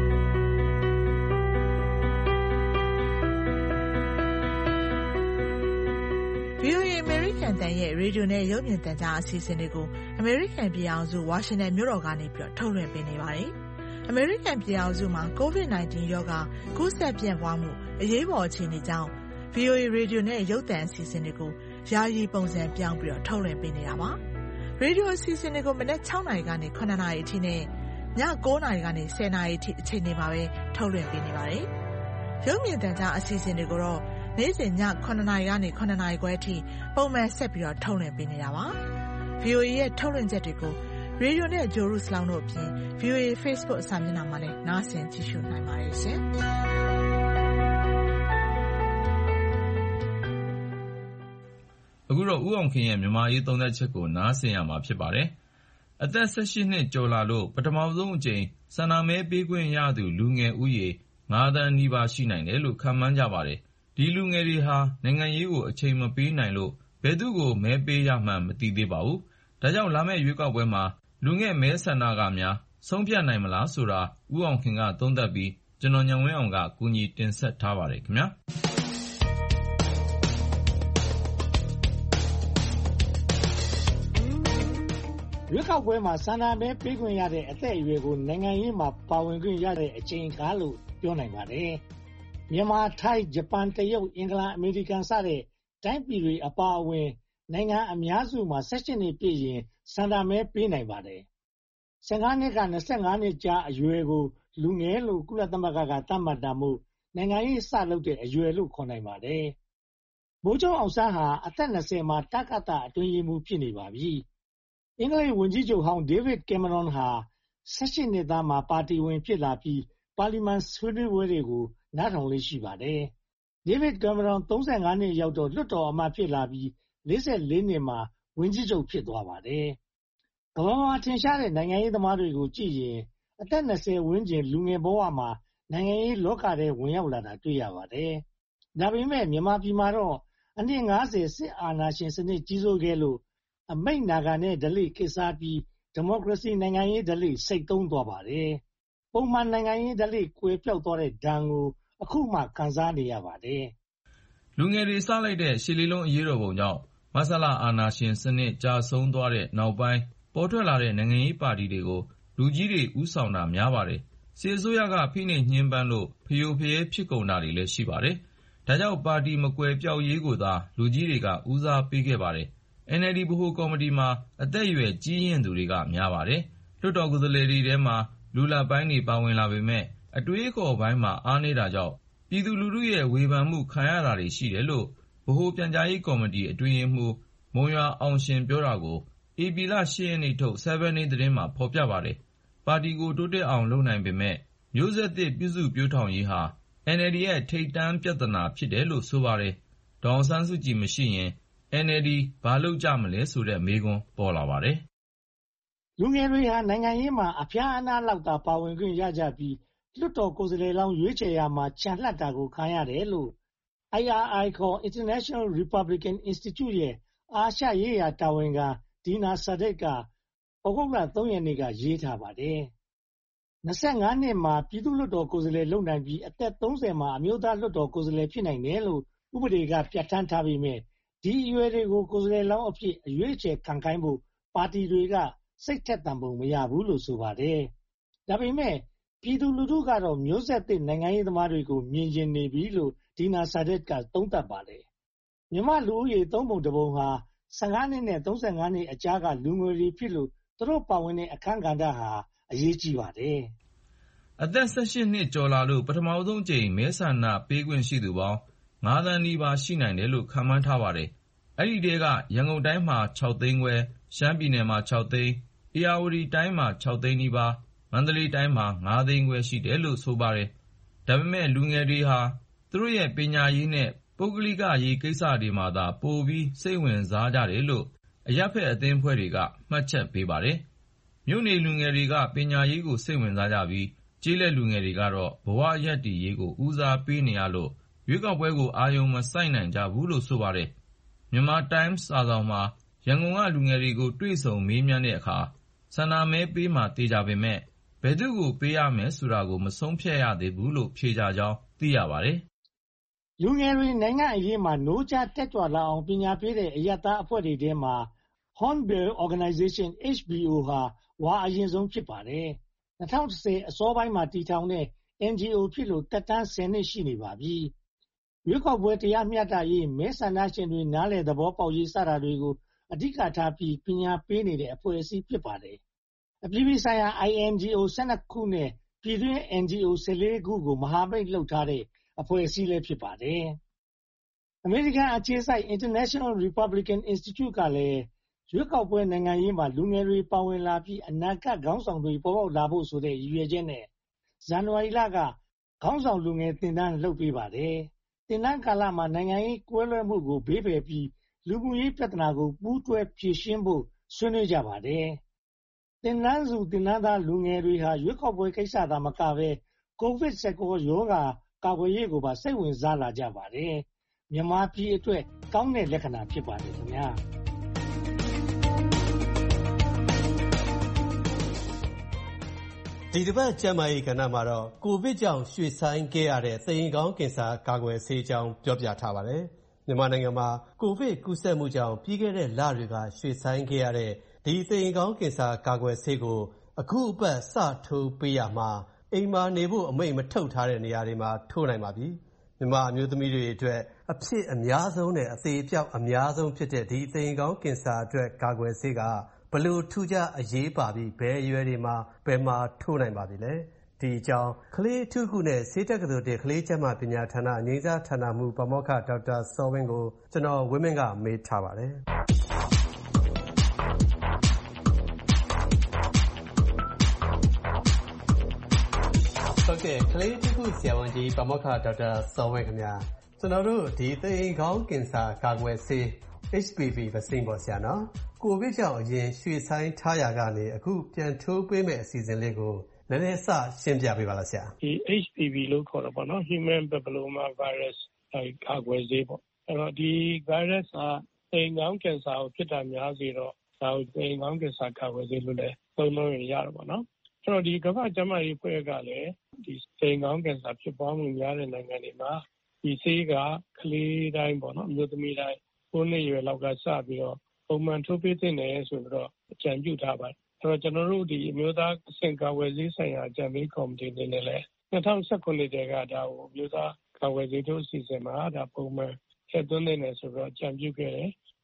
VOA အမေရိကန်တန်ရဲ့ရေဒီယိုနဲ့ရုပ်မြင်သံကြားအစီအစဉ်တွေကိုအမေရိကန်ပြည်အောင်စုဝါရှင်တန်မြို့တော်ကနေပြီးထုတ်လွှင့်ပေးနေပါတယ်။အမေရိကန်ပြည်အောင်စုမှာ ကိုဗစ် ၁၉ ရောဂါကူးစက်ပြန့်ပွားမှုအရေးပေါ်အခြေအနေကြောင့် VOA ရေဒီယိုနဲ့ရုပ်သံအစီအစဉ်တွေကိုယာယီပုံစံပြောင်းပြီးထုတ်လွှင့်ပေးနေတာပါ။ရေဒီယိုအစီအစဉ်တွေကိုမနက်၆နာရီကနေ၇နာရီအထိနဲ့ည၉နာရီကနေ၁၀နာရီအထိအချိန်တွေမှာပဲထုတ်လွှင့်ပေးနေပါတယ်။ရုပ်မြင်သံကြားအစီအစဉ်တွေကိုတော့နေ့စဉ်ည၇နာရီကနေ၇နာရီခွဲအထိပုံမှန်ဆက်ပြီးထုတ်လွှင့်ပေးနေတာပါ။ VOA ရဲ့ထုတ်လွှင့်ချက်တွေကိုရေဒီယိုနဲ့ဂျိုရုစလောင်းတို့အပြင် VOA Facebook စာမျက်နှာမှာလည်းနားဆင်ကြည့်ရှုနိုင်ပါတယ်ရှင်။အခုတော့ဦးအောင်ခင်ရဲ့မြန်မာရေးသုံးသပ်ချက်ကိုနားဆင်ရမှာဖြစ်ပါတယ်။အသက်၁၈နှစ်ကျော်လာလို့ပထမဆုံးအကြိမ်ဆန္ဒမဲပေးခွင့်ရသူလူငယ်ဦးရေ၅သန်းနီးပါးရှိနိုင်တယ်လို့ခန့်မှန်းကြပါတယ်။ဒီလူငယ်တွေဟာနိုင်ငံရေးကိုအချိန်မပေးနိုင်လို့ဘယ်သူ့ကိုမဲပေးရမှန်းမသိသေးပါဘူး။ဒါကြောင့်လာမယ့်ရွေးကောက်ပွဲမှာလူငယ်မဲဆန္ဒကများဆုံးဖြတ်နိုင်မလားဆိုတာဦးအောင်ခင်ကသုံးသပ်ပြီးကျွန်တော်ဉာဏ်ဝင်းအောင်ကကူညီတင်ဆက်ထားပါတယ်ခင်ဗျာ။ရွေးကောက်ပွဲမှာဆန္ဒမဲပေးခွင့်ရတဲ့အသက်အရွယ်ကိုနိုင်ငံရေးမှာပါဝင်ခွင့်ရတဲ့အချိန်အခါလို့ပြောနိုင်ပါတယ်။မြန်မာ၊ထိုင်း၊ဂျပန်၊တရုတ်၊အင်္ဂလန်၊အမေရိကန်စတဲ့တိုင်းပြည်တွေအပါအဝင်နိုင်ငံအများစုမှာ၁၈နှစ်ပြည့်ရင်ဆန္ဒမဲပေးနိုင်ပါတယ်။၁၅နှစ်က၂၅နှစ်ကြားအရွယ်ကိုလူငယ်လို့ကုလသမဂ္ဂကသတ်မှတ်တာမို့နိုင်ငံရေးစလုပ်တဲ့အရွယ်လို့ခေါ်နိုင်ပါတယ်။ဗိုလ်ချုပ်အောင်ဆန်းဟာအသက်၂၀မှာတကသအတွင်းရေးမှူးဖြစ်နေပါပြီ။အင်္ဂလိပ်ဝန်ကြီးချုပ်ဟောင်းဒေးဗစ်ကင်မရွန်ဟာ၁၈နှစ်သားမှာပါတီဝင်ဖြစ်လာပြီးပါလီမန်ဆွေးနွေးပွဲတွေကိုနားထောင်လေ့ရှိပါတယ်။ဒေးဗစ်ကင်မရွန်၃၅နှစ်ရောက်တော့လွှတ်တော်အမတ်ဖြစ်လာပြီး၄၄နှစ်မှာဝန်ကြီးချုပ်ဖြစ်သွားပါတယ်။ကမ္ဘာမှာထင်ရှားတဲ့နိုင်ငံရေးသမားတွေကိုကြည့်ရင်အသက်၂၀ဝန်းကျင်လူငယ်ဘဝမှာနိုင်ငံရေးလောကထဲဝင်ရောက်လာတာတွေ့ရပါတယ်။ဒါပေမဲ့မြန်မာပြည်မှာတော့အနှစ်၅၀စစ်အာဏာရှင်စနစ်ကြီးစိုးခဲ့လို့အမိန့်နာခံတဲ့ဓလေ့ခေတ်စားပြီးဒီမိုကရေစီနိုင်ငံရေးဓလေ့စိတ်သုံးသွားပါတယ်။ပုံမှန်နိုင်ငံရေးဓလေ့ကွယ်ပျောက်သွားတဲ့ဒဏ်ကိုအခုမှခံစားနေရပါတယ်။လူငယ်တွေစလိုက်တဲ့ရှစ်လေးလုံးအရေးတော်ပုံကြောင့်မဆလအာဏာရှင်စနစ်ကြာဆုံးသွားတဲ့နောက်ပိုင်းပေါ်ထွက်လာတဲ့နိုင်ငံရေးပါတီတွေကိုလူကြီးတွေဦးဆောင်တာများပါတယ်။စစ်အစိုးရကဖိနှိပ်ညှဉ်းပန်းလို့ဖရိုဖရဲဖြစ်ကုန်တာတွေလည်းရှိပါတယ်။ဒါကြောင့်ပါတီမကွယ်ပျောက်ရေးကိုသာလူကြီးတွေကဦးစားပေးခဲ့ပါတယ်။အန်အယ်လ်ဒီ ဗဟိုကော်မတီမှာအသက်အရွယ်ကြီးရင့်သူတွေကများပါတယ်။ လွှတ်တော်ကိုယ်စားလှယ်တွေထဲမှာလူလတ်ပိုင်းတွေပါဝင်လာပေမဲ့အတွေးအခေါ်ပိုင်းမှာအားနည်းတာကြောင့်ပြည်သူလူထုရဲ့ဝေဖန်မှုခံရတာတွေရှိတယ်လို့ဗဟိုပြန်ကြားရေးကော်မတီအတွင်းရေးမှူးမုံရွာအောင်ရှင်ပြောတာကိုဧပြီလ ၈ ရက်နေ့ထုတ် seven Day သတင်းမှာဖော်ပြပါတယ်။ပါတီကိုတိုးတက်အောင်လုပ်နိုင်ပေမဲ့မျိုးဆက်သစ်ပြုစုပျိုးထောင်ရေးဟာအန်အယ်လ်ဒီရဲ့ထိပ်တန်းပြဿနာဖြစ်တယ်လို့ဆိုပါတယ်။ဒေါ်အောင်ဆန်းစုကြည်မရှိရင်အန်အယ်လ်ဒီဘာလုပ်ကြမလဲဆိုတဲ့မေးခွန်းပေါ်လာပါတယ်။လူငယ်တွေဟာနိုင်ငံရေးမှာအဖျားအနားလောက်သာပါဝင်ခွင့်ရကြပြီးလွှတ်တော်ကိုယ်စားလှယ်လောင်းရွေးချယ်ရာမှာချန်လှပ်တာကိုခံရတယ်လို့ I R I ခေါ် International Republican Institute ရဲ့အာရှရေးရာတာဝန်ခံဒီနာဆာဒစ်ကဩဂုတ်လ သုံး ရက်နေ့ကရေးထားပါတယ်။၂၅ နှစ်မှာပြည်သူ့လွှတ်တော်ကိုယ်စားလှယ်လုပ်နိုင်ပြီးအသက် သုံးဆယ်မှာအမျိုးသားလွှတ်တော်ကိုယ်စားလှယ်ဖြစ်နိုင်တယ်လို့ဥပဒေကပြဋ္ဌာန်းထားပေမဲ့ဒီအရွယ်တွေကိုကိုယ်စားလှယ်လောင်းအဖြစ်အရွေးချယ်ခံခိုင်းဖို့ပါတီတွေကစိတ်ထက်သန်ပုံမရဘူးလို့ဆိုပါတယ်။ဒါပေမဲ့ပြည်သူလူထုကတော့မျိုးဆက်သစ်နိုင်ငံရေးသမားတွေကိုမြင်ကျင်နေပြီလို့ဒီနာဆာဒစ်ကသုံးသပ်ပါတယ်။မြန်မာလူဦးရေသုံးပုံတစ်ပုံဟာဆယ့်ငါးနှစ်နဲ့သုံးဆယ့်ငါးနှစ်အကြားကလူငယ်တွေဖြစ်လို့သူတို့ပါဝင်တဲ့အခန်းကဏ္ဍဟာအရေးကြီးပါတယ်။အသက် ၁၈ နှစ်ကျော်လာလို့ပထမဆုံးကြိမ်မဲဆန္ဒပေးခွင့်ရှိသူပေါင်းငါးသန်းနီးပါးရှိနိုင်တယ်လို့ခန့်မှန်းထားပါတယ်။အဲဒီထဲကရန်ကုန်တိုင်းမှာခြောက်သိန်းခွဲ၊ရှမ်းပြည်နယ်မှာခြောက်သိန်း၊ဧရာဝတီတိုင်းမှာခြောက်သိန်းနီးပါး၊မန္တလေးတိုင်းမှာငါးသိန်းခွဲရှိတယ်လို့ဆိုပါတယ်။ဒါပေမဲ့လူငယ်တွေဟာသူတို့ရဲ့ပညာရေးနဲ့ပုဂ္ဂလိကရေးကိစ္စတွေမှာသာပိုပြီးစိတ်ဝင်စားကြတယ်လို့အရပ်ဘက်အသင်းအဖွဲ့တွေကမှတ်ချက်ပေးပါတယ်။မြို့နေလူငယ်တွေကပညာရေးကိုစိတ်ဝင်စားကြပြီးကျေးလက်လူငယ်တွေကတော့ဘဝရပ်တည်ရေးကိုဦးစားပေးနေရလို့ရွေးကောက်ပွဲကိုအာရုံမစိုက်နိုင်ကြဘူးလို့ဆိုပါတယ်။ Myanmar Times စာစောင်မှာရန်ကုန်ကလူငယ်တွေကိုတွေ့ဆုံမေးမြန်းတဲ့အခါဆန္ဒမဲပေးမှာသေချာပေမဲ့ဘယ်သူ့ကိုပေးရမယ်ဆိုတာကိုမဆုံးဖြတ်ရသေးဘူးလို့ဖြေကြကြောင်းသိရပါတယ်။လူငယ်တွေနိုင်ငံအရေးမှာနိုးကြားတက်ကြွလာအောင်ပညာပေးတဲ့အရပ်သားအဖွဲ့တွေထဲမှာ Hornbill Organization เอช บี အို ဟာဝါအရင်ဆုံးဖြစ်ပါတယ်။၂၀၁၀အစောပိုင်းမှာတည်ထောင်တဲ့ အန် ဂျီ အို ဖြစ်လို့သက်တမ်းဆယ်နှစ်ရှိနေပါပြီ။ရွေးကောက်ပွဲတရားမျှတရေးမဲဆန္ဒရှင်တွေနားလည်သဘောပေါက်ရေးစတာတွေကိုအဓိကထားပြီးပညာပေးနေတဲ့အဖွဲ့အစည်းဖြစ်ပါတယ်။အပြည်ပြည်ဆိုင်ရာ အိုင် အန် ဂျီ အို ဆယ့်နှစ်ခုနဲ့ပြည်တွင်း အန် ဂျီ အို ဆယ်လေးခုကိုမဟာမိတ်လုပ်ထားတဲ့အဖွဲ့အစည်းလည်းဖြစ်ပါတယ်။အမေရိကန်အခြေစိုက် International Republican Institute ကလည်းရွေးကောက်ပွဲနိုင်ငံရေးမှာလူငယ်တွေပါဝင်လာပြီးအနာဂတ်ခေါင်းဆောင်တွေပေါ်ပေါက်လာဖို့ဆိုတဲ့ရည်ရွယ်ချက်နဲ့ဇန်နဝါရီလကခေါင်းဆောင်လူငယ်သင်တန်းလုပ်ပေးပါတယ်။သင်တန်းကာလမှာနိုင်ငံရေးကွဲလွဲမှုကိုဘေးပယ်ပြီးလူမှုရေးပြဿနာကိုပူးတွဲဖြေရှင်းဖို့ဆွေးနွေးကြပါတယ်။သင်တန်းစုသင်တန်းသားလူငယ်တွေဟာရွေးကောက်ပွဲကိစ္စသာမကဘဲကိုဗစ် ၁၉ ရောဂါကာကွယ်ရေးကိုပါစိတ်ဝင်စားလာကြပါတယ်။မြန်မာပြည်အတွက်ကောင်းတဲ့လက္ခဏာဖြစ်ပါတယ်ခင်ဗျာ။ဒီတစ်ပတ်ကျန်းမာရေးကဏ္ဍမှာတော့ကိုဗစ်ကြောင့်ရွှေ့ဆိုင်းခဲ့ရတဲ့သရင်ကောင်းကင်ဆာကာကွယ်ဆေးအကြောင်းပြောပြထားပါတယ်။မြန်မာနိုင်ငံမှာကိုဗစ်ကူးစက်မှုကြောင့်ပြီးခဲ့တဲ့လတွေကရွှေ့ဆိုင်းခဲ့ရတဲ့ဒီသရင်ကောင်းကင်ဆာကာကွယ်ဆေးကိုအခုအပတ်စထိုးပေးရမှာအိမ်မှာနေဖို့အမိန့်မထုတ်ထားတဲ့နေရာတွေမှာထိုးနိုင်ပါပြီ။မြန်မာအမျိုးသမီးတွေအတွက်အဖြစ်အများဆုံးနဲ့အသေးအပျောက်အများဆုံးဖြစ်တဲ့ဒီသရင်ကောင်းကင်ဆာအတွက်ကာကွယ်ဆေးကဘလို့ထူးခြားအရေးပါပြီးဘယ်အရွယ်တွေမှာဘယ်မှာထိုးနိုင်ပါပြီလဲဒီအကြောင်းကလေးထုခုနဲ့ဆေးတက္ကသိုလ်တက်ကလေးကျန်းမာပညာဌာနအငြိမ်းစားဌာနမှူးပါမောက္ခဒေါက်တာစောဝင်းကိုကျွန်တော်ဝင်းမင်းကမေးထားပါတယ်ဟုတ်ကဲ့ကလေးထုခုဆရာဝန်ကြီးပါမောက္ခဒေါက်တာစောဝင်းခင်ဗျာကျွန်တော်တို့ဒီသရင်ကောင်းကင်ဆာကာကွယ်ဆေး เอช พี ဗီ vaccine ပေါ့ဆရာနော်ကိုဗစ်ကြောင့်အရင်ရွှေ့ဆိုင်းထားရကနေအခုပြန်ထိုးပေးမဲ့အစီအစဉ်လေးကိုနည်းနည်းစရှင်းပြပေးပါလားဆရာဒီ เอช พี ဗီ လို့ခေါ်တာပေါ့နော် Human Papilloma Virus ကာကွယ်ဆေးပေါ့အဲ့တော့ဒီ virus ကသရင်ကောင်းကင်ဆာကိုဖြစ်တာများစေတော့ဒါကိုသရင်ကောင်းကင်ဆာကာကွယ်ဆေးလို့လည်းသုံးလို့ရတယ်ပေါ့နော်အဲ့တော့ဒီကမ္ဘာ့ကျန်းမာရေးအဖွဲ့ကလည်းဒီသရင်ကောင်းကင်ဆာဖြစ်ပွားမှုများတဲ့နိုင်ငံတွေမှာဒီဆေးကကလေးတိုင်းပေါ့နော်အမျိုးသမီးတိုင်းကိုးနှစ်ရွယ်လောက်ကစပြီးတော့ပုံမှန်ထိုးပေးသင့်တယ်ဆိုပြီးတော့အကြံပြုထားပါတယ်။အဲ့တော့ကျွန်တော်တို့ဒီအမျိုးသားအဆင့်ကာကွယ်ဆေးဆိုင်ရာအကြံပေးကော်မတီအနေနဲ့လည်း၂၀၁၇တည်းကဒါကိုအမျိုးသားကာကွယ်ဆေးထိုးအစီအစဉ်မှာဒါပုံမှန်ထည့်သွင်းနေတယ်ဆိုတော့အကြံပြုခဲ့တယ်။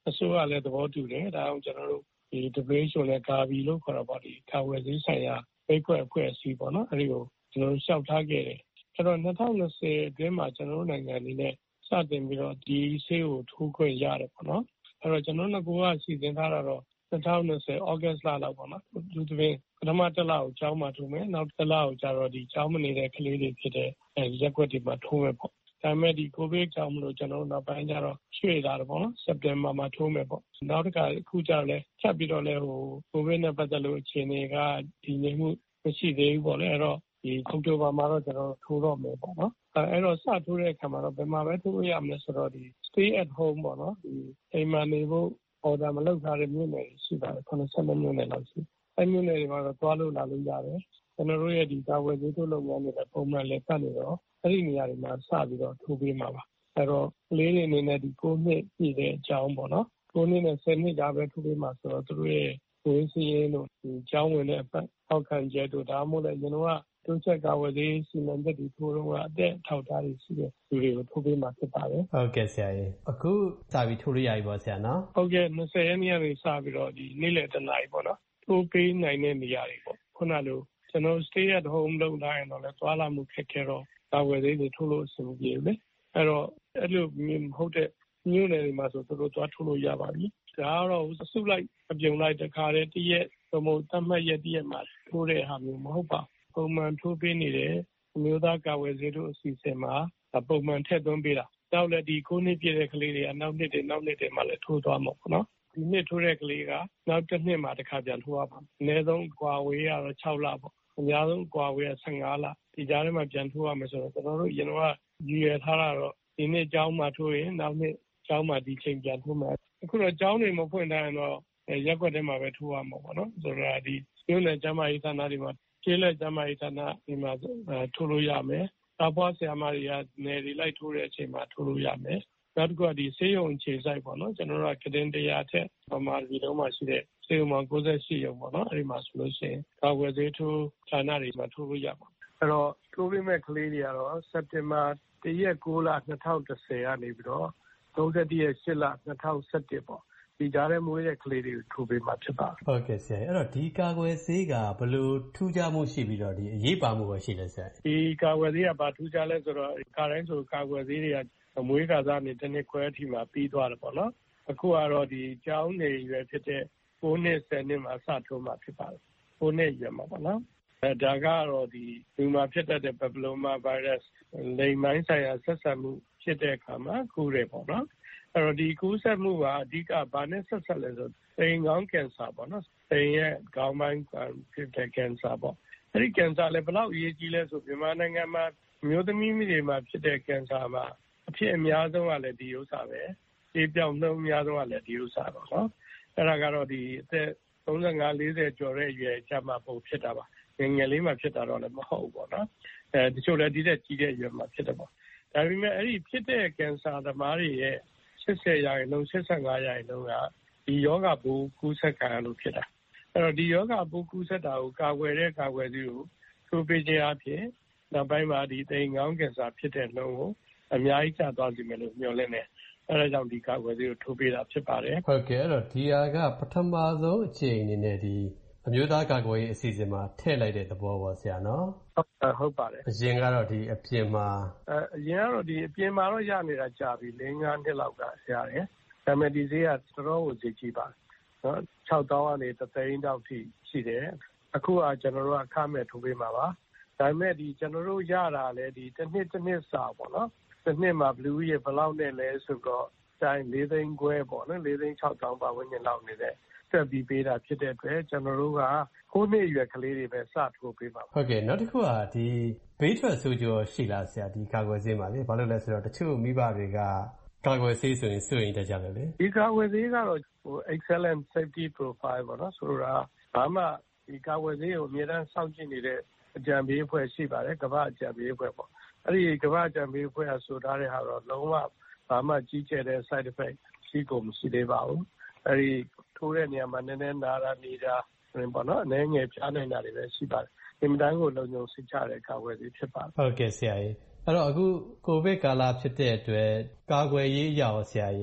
အစိုးရလည်းသဘောတူတယ်ဒါအောင်ကျွန်တော်တို့ဒီ ဒဘလျူ အို နဲ့ကာဗီလို့ခေါ်တော့ပါဒီကာဝယ်ဆေးဆိုင်ရာမိတ်ခွဲအဖွဲ့အစည်းပေါ့နော်အဲဒီကိုကျွန်တော်တို့လျှောက်ထားခဲ့တယ်အဲ့တော့၂၀၂၀အတွင်းမှာကျွန်တော်တို့နိုင်ငံအနေနဲ့စတင်ပြီးတော့ဒီဆေးကိုထိုးခွင့်ရတယ်ပေါ့နော်အဲ့တော့ကျွန်တော်တို့ကစီစဉ်ထားတာတော့၂၀၂၀ဩဂတ်လလောက်ပေါ့နော်သူတပင်းပထမတစ်လကိုကျောင်းမှာထိုးမယ်နောက်တစ်လကိုကျတော့ဒီကျောင်းမနေတဲ့ကလေးတွေဖြစ်တဲ့ရက်ွက်တွေမှာထိုးမယ်ပေါ့ဒါပေမဲ့ဒီကိုဗစ်ကြောင့်မလို့ကျွန်တော်တို့နောက်ပိုင်းကျတော့ရွှေ့လာတယ်ပေါ့နော်စက်တင်ဘာမှာထိုးမယ်ပေါ့နောက်တစ်ခါအခုကျတော့လဲချက်ပြီးတော့လဲဟိုကိုဗစ်နဲ့ပတ်သက်လို့အခြေအနေကဒီငြိမ်မှုမရှိသေးဘူးပေါ့လေအဲ့တော့ဒီအောက်တိုဘာမှာတော့ကျွန်တော်ထိုးတော့မယ်ပေါ့နော်အဲ့တော့စထိုးတဲ့အခါမှာတော့ဘယ်မှာပဲထိုးရမလဲဆိုတော့ဒီ stay at home ပေါ့နော်ဒီအိမ်မှာနေဖို့order မလုပ်ထားတဲ့မြို့နယ်ရှိပါတယ်ခုနစ်ဆယ်မြို့နယ်လောက်ရှိအဲ့မြို့နယ်တွေမှာတော့သွားလို့လာလို့ရတယ်ကျွန်တော်တို့ရဲ့ဒီကာဝယ်ဆေးထိုးလုပ်ငန်းတွေလည်းပုံမှန်လည်းပတ်နေတော့အဲ့ဒီနေရာတွေမှာစပြီးတော့ထိုးပေးမှာပါအဲ့တော့ကလေးတွေအနေနဲ့ဒီကိုနှစ်ပြည့်တဲ့အကြောင်းပေါ့နော်ကိုနှစ်နဲ့ဆယ်နှစ်ဒါပဲထိုးပေးမှာဆိုတော့သူတို့ရဲ့ကိုယ်စီရင်တို့ဒီကျောင်းဝင်တဲ့အပတ်ထောက်ခံချက်တို့ဒါမှမဟုတ်လည်းကျွန်တော်ကတိုးချက်ကာဝယ်ဆေးစီမံချက်ဒီထိုးတော့အသက်ထောက်ထားတွေရှိတဲ့လူတွေကိုထိုးပေးမှာဖြစ်ပါတယ်ဟုတ်ကဲ့ဆရာကြီးအခုစပြီးထိုးလို့ရပြီပေါ့ဆရာနော်ဟုတ်ကဲ့၂၀ရက်နေ့ကနေစပြီးတော့ဒီနေ့လယ်တစ်နာရီပေါ့နော်ထိုးပေးနိုင်တဲ့နေရာတွေပေါ့ခုနလိုကျွန်တော် stay at home လုပ်ထားရင်တော့လည်းသွားလာမှုခက်ခဲတော့ကာဝယ်ဆေးတွေထိုးလို့အဆင်ပြေဘူးလေအဲ့တော့အဲ့လိုဟုတ်တဲ့မြို့နယ်တွေမှာဆိုသူတို့သွားထိုးလို့ရပါပြီဒါကတော့အစုလိုက်အပြုံလိုက်တခါတည်းတည့်ရက်ဘုံဘုံသတ်မှတ်ရက်တည့်ရက်မှာထိုးတဲ့ဟာမျိုးမဟုတ်ပါပုံမှန်ထိုးပေးနေတဲ့အမျိုးသားကာဝယ်ဆေးတို့အစီအစဉ်မှာပုံမှန်ထည့်သွင်းပေးတာနောက်လည်းဒီကိုနှစ်ပြည့်တဲ့ကလေးတွေကနောက်နှစ်တွေနောက်နှစ်တွေမှာလည်းထိုးသွားမှာပေါ့နော်ဒီနှစ်ထိုးတဲ့ကလေးကနောက်တစ်နှစ်မှာတစ်ခါပြန်ထိုးရပါမယ်အနည်းဆုံးကွာဝေးရတော့၆လပေါ့အများဆုံးကွာဝေးရ၁၅လဒီကြားထဲမှာပြန်ထိုးရမယ်ဆိုတော့ကျွန်တော်တို့ရင်တော့ရည်ရွယ်ထားတာတော့ဒီနှစ်ကျောင်းမှာထိုးရင်နောက်နှစ်ကျောင်းမှာဒီချိန်ပြန်ထိုးမယ်အခုတော့ကျောင်းတွေမဖွင့်တိုင်းတော့ရက်ွက်ထဲမှာပဲထိုးရမှာပေါ့နော်ဆိုတော့ဒီမြို့နယ်ကျန်းမာရေးဌာနတွေမှာကျေးလက်ကျန်းမာရေးဌာနဒီမှာထိုးလို့ရမယ်။တာပွားဆရာမတွေကနယ်တွေလိုက်ထိုးတဲ့အချိန်မှာထိုးလို့ရမယ်။နောက်တစ်ခုကဒီဆေးရုံအခြေစိုက်ပေါ့နော်ကျွန်တော်တို့ကကတင်တရားထက်ပမာဒီတော့မှရှိတဲ့ဆေးရုံမှာ၉၈ရုံပေါ့နော်အဲဒီမှာဆိုလို့ရှိရင်ကာဝယ်ဆေးထိုးဌာနတွေမှာထိုးလို့ရပါအဲ့တော့ထိုးပေးမဲ့ကလေးတွေကတော့စက်တင်ဘာ၁ရက်၉လ၂၀၁၀ကနေပြီးတော့၃၁ရက်၈လ၂၀၁၁ပေါ့ဒီကြားထဲမွေးတဲ့ကလေးတွေကိုထိုးပေးမှာဖြစ်ပါတယ်ဟုတ်ကဲ့ဆရာအဲ့တော့ဒီကာကွယ်ဆေးကဘယ်လိုထူးခြားမှုရှိပြီးတော့ဒီအရေးပါမှုရှိလဲဆရာဒီကာကွယ်ဆေးကဘာထူးခြားလဲဆိုတော့ခါတိုင်းဆိုကာကွယ်ဆေးတွေကမွေးကစားနေတစ်နှစ်ခွဲအထိမှာပြီးသွားတယ်ပေါ့နော်အခုကတော့ဒီကျောင်းနေရွယ်ဖြစ်တဲ့၉နှစ်၁၀နှစ်မှာစထိုးမှာဖြစ်ပါတယ်၉နှစ်ရွယ်မှာပေါ့နော်အဲဒါကတော့ဒီဒီမှာဖြစ်တတ်တဲ့ Papilloma virus လိင်ပိုင်းဆိုင်ရာဆက်ဆံမှုဖြစ်တဲ့အခါမှာကူတယ်ပေါ့နော်အဲ့တော့ဒီကူးစက်မှုကအဓိကဘာနဲ့ဆက်ဆက်လဲဆိုအိမ်ကောင်းကင်ဆာပေါ့နော်အိမ်ရဲ့ခေါင်းပိုင်းဖြစ်တဲ့ကင်ဆာပေါ့အဲ့ဒီကင်ဆာလည်းဘယ်လောက်အရေးကြီးလဲဆိုမြန်မာနိုင်ငံမှာမျိုးသမီးတွေမှာဖြစ်တဲ့ကင်ဆာမှာအဖြစ်အများဆုံးကလည်းဒီဥစ္စာပဲဒီပြောင်းနှုန်းအများဆုံးကလည်းဒီဥစ္စာပေါ့နော်အဲ့ဒါကတော့ဒီအသက်၃၅ ၄၀ကျော်တဲ့အရွယ်ကျမှပုံဖြစ်တာပါငယ်ငယ်လေးမှဖြစ်တာတော့လည်းမဟုတ်ဘူးပေါ့နော်အဲတချို့လည်းဒီတဲ့ကြီးတဲ့အရွယ်မှာဖြစ်တယ်ပေါ့ဒါပေမဲ့အဲ့ဒီဖြစ်တဲ့ကင်ဆာသမားတွေရဲ့၈၀ရာခိုင်နှုန်း၈၅ရာခိုင်နှုန်းကဒီယောဂပိုးကူးစက်ခံရလို့ဖြစ်တာအဲ့တော့ဒီယောဂပိုးကူးစက်တာကိုကာကွယ်တဲ့ကာကွယ်ဆေးကိုထိုးပေးခြင်းအပြင်နောက်ပိုင်းမှာဒီသိမ်ကောင်းကင်ဆာဖြစ်တဲ့နှုန်းကိုအများကြီးကျသွားစေမယ်လို့မျှော်လင့်တယ်အဲဒါကြောင့်ဒီကာကွယ်ဆေးကိုထိုးပေးတာဖြစ်ပါတယ်ဟုတ်ကဲ့အဲ့တော့ဒီဟာကပထမဆုံးအချိန်အနေနဲ့ဒီအမျိုးသားကာကွယ်ရေးအစီအစဉ်မှာထည့်လိုက်တဲ့သဘောပေါ့ဆရာနော်ဟုတ်ဟုတ်ပါတယ်အရင်ကတော့ဒီအပြင်မှာအဲအရင်ကတော့ဒီအပြင်မှာတော့ရနေတာကြာပြီ၄၅နှစ်လောက်ကရတယ်ဒါပေမဲ့ဒီဈေးကတော်တော်ကိုဈေးကြီးပါတယ်နော်၆သောင်းကနေတစ်သိန်းတောင်ထိရှိတယ်အခုကကျွန်တော်တို့ကအခမဲ့ထိုးပေးမှာပါဒါပေမဲ့ဒီကျွန်တော်တို့ရတာလေဒီတစ်နှစ်တစ်နှစ်စာပေါ့နော်တစ်နှစ်မှာဘလူးရေဘယ်လောက်နဲ့လဲဆိုတော့တိုင်း၄သိန်းခွဲပေါ့နော်၄သိန်း၆သောင်းပါဝင်ကျင်လောက်နေတဲ့ဆက်ပြီးပေးတာဖြစ်တဲ့အတွက်ကျွန်တော်တို့ကကိုးနှစ်အရွယ်ကလေးတွေပဲစထိုးပေးပါဟုတ်ကဲ့နောက်တစ်ခုကဒီဘေးထွက်ဆိုးကျိုးရှိလားဆရာဒီကာကွယ်ဆေးမှာလေဘာလို့လဲဆိုတော့တချို့မိဘတွေကကာကွယ်ဆေးဆိုရင်စိုးရိမ်တတ်ကြတယ်လေဒီကာကွယ်ဆေးကတော့ဟို excellent safety profile ပေါ့နော်ဆိုတော့ဘာမှဒီကာကွယ်ဆေးကိုအများအားစောင့်ကြည့်နေတဲ့အကြံပေးအဖွဲ့ရှိပါတယ်ကမ္ဘာအကြံပေးအဖွဲ့ပေါ့အဲ့ဒီကမ္ဘာအကြံပေးအဖွဲ့ကဆိုထားတဲ့ဟာတော့လုံးဝဘာမှကြီးကျယ်တဲ့ side effect ရှိကုန်မရှိသေးပါဘူးအဲ့ဒီထိုးတဲ့နေရာမှာနည်းနည်းနာတာနေတာပေါ့နော်အနေငယ်ပြားနေတာတွေပဲရှိပါတယ်ဒီမတိုင်းကိုလုံခြုံစိတ်ချတဲ့ကာကွယ်ဆေးဖြစ်ပါတယ်ဟုတ်ကဲ့ဆရာကြီးအဲ့တော့အခုကိုဗစ်ကာလဖြစ်တဲ့အတွက်ကာကွယ်ရေးအရာဆရာကြီး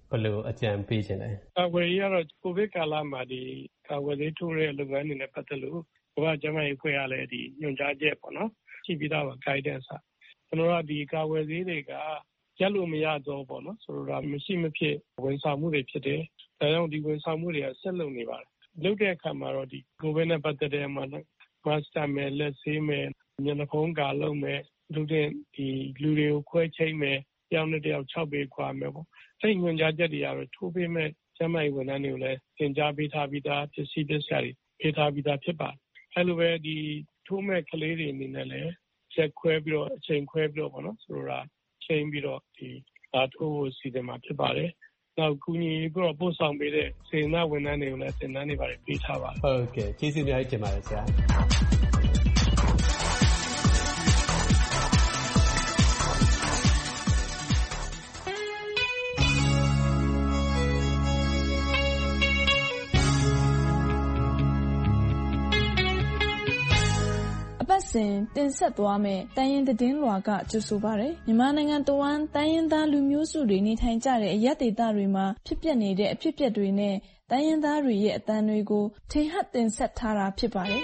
ဘယ်လိုအကြံပေးချင်လဲ။ကာကွယ်ရေးကတော့ကိုဗစ်ကာလမှာဒီကာကွယ်ဆေးထိုးတဲ့လုပ်ငန်းတွေနဲ့ပတ်သက်လို့ကမ္ဘာ့ကျန်းမာရေးအဖွဲ့ကလည်းဒီညွှန်ကြားချက်ပေါ့နော်ရှိပြီးသားပါ guidance ကျွန်တော်တို့ကဒီကာကွယ်ဆေးတွေကရက်လို့မရတော့ပေါ့နော်ဆိုတော့မရှိမဖြစ်ဝန်ဆောင်မှုတွေဖြစ်တယ်။ဒါကြောင့်ဒီဝန်ဆောင်မှုတွေကဆက်လုပ်နေပါတယ်။လုပ်တဲ့အခါမှာတော့ဒီကိုဗစ်နဲ့ပတ်သက်တဲ့မှာ master မယ်လက်ဆေးမယ်မျက်နှာဖုံးကာလုပ်မယ်လူတွေဒီလူတွေကိုခွဲချိတ်မယ်တယောက်နဲ့တယောက်၆ပေခွာမယ်ပေါ့။အဲ့ညွှန်ကြားချက်တွေကတော့ထိုးပေးမဲ့ကျန်းမာရေးဝန်ထမ်းတွေကိုလည်းသင်ကြားပေးထားပြီးသားပစ္စည်းပစ္စည်းတွေပေးထားပြီးသားဖြစ်ပါတယ်။အဲ့လိုပဲဒီထိုးမဲ့ကလေးတွေအနေနဲ့လည်းချက်ခွဲပြီးတော့အချိန်ခွဲပြီးတော့ပေါ့နော်ဆိုတော့ချိန်ပြီးတော့ဒီဒါထိုးစီစဉ်မှာဖြစ်ပါတယ်။နောက်ကူညီပြီးတော့ပို့ဆောင်ပေးတဲ့စေနာဝန်ထမ်းတွေကိုလည်းသင်တန်းတွေပါတယ်ပေးထားပါတယ်။ဟုတ်ကဲ့ကျေးဇူးအများကြီးတင်ပါတယ်ဆရာ။စဉ်တင်ဆက်သွားမယ်တိုင်းရင်းသတင်းလွှာကကြိုဆိုပါရယ်မြန်မာနိုင်ငံတဝန်းတိုင်းရင်းသားလူမျိုးစုတွေနေထိုင်ကြတဲ့အရပ်ဒေသတွေမှာဖြစ်ပျက်နေတဲ့အဖြစ်အပျက်တွေနဲ့တိုင်းရင်းသားတွေရဲ့အသံတွေကိုထင်ဟပ်တင်ဆက်ထားတာဖြစ်ပါတယ်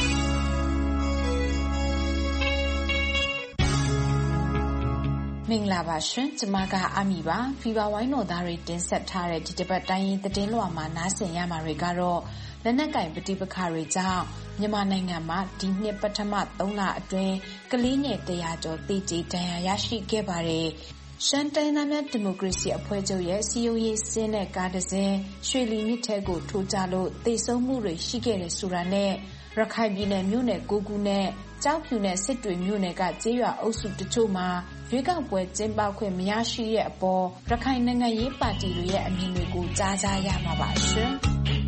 မင်္ဂလာပါရှင်ကျမကအမီပါဖီဗာဝိုင်းတော်သားတွေတင်ဆက်ထားတဲ့ဒီတစ်ပတ်တိုင်းရင်းသတင်းလွှာမှာနားဆင်ရမှာတွေကတော့လက်နက်ကင်ပဋိပက္ခတွေကြောင့်မြန်မာနိုင်ငံမှာဒီနှစ်ပထမသုံးလအတွင်းကလေးငယ်တရာကျော်သေကျေဒဏ်ရာရရှိခဲ့ပါတယ်။ရှမ်းတိုင်းသားများဒီမိုကရေစီအဖွဲ့ချုပ်ရဲ့စီယိုရေးစင်းတဲ့ကားတစ်စင်းရွှေလီမြစ်ထဲကိုထိုးကျလို့သေဆုံးမှုတွေရှိခဲ့တယ်ဆိုတာနဲ့ရခိုင်ပြည်နယ်မြို့နယ်ကိုကူနဲ့ကြောက်ဖြူနဲ့စစ်တွေမြို့နယ်ကကျေးရွာအုပ်စုတချို့မှာရွေးကောက်ပွဲကျင်းပခွင့်မရရှိတဲ့အပေါ်ရခိုင်နိုင်ငံရေးပါတီတွေရဲ့အမြင်တွေကိုကြားကြရမှာပါရှင်။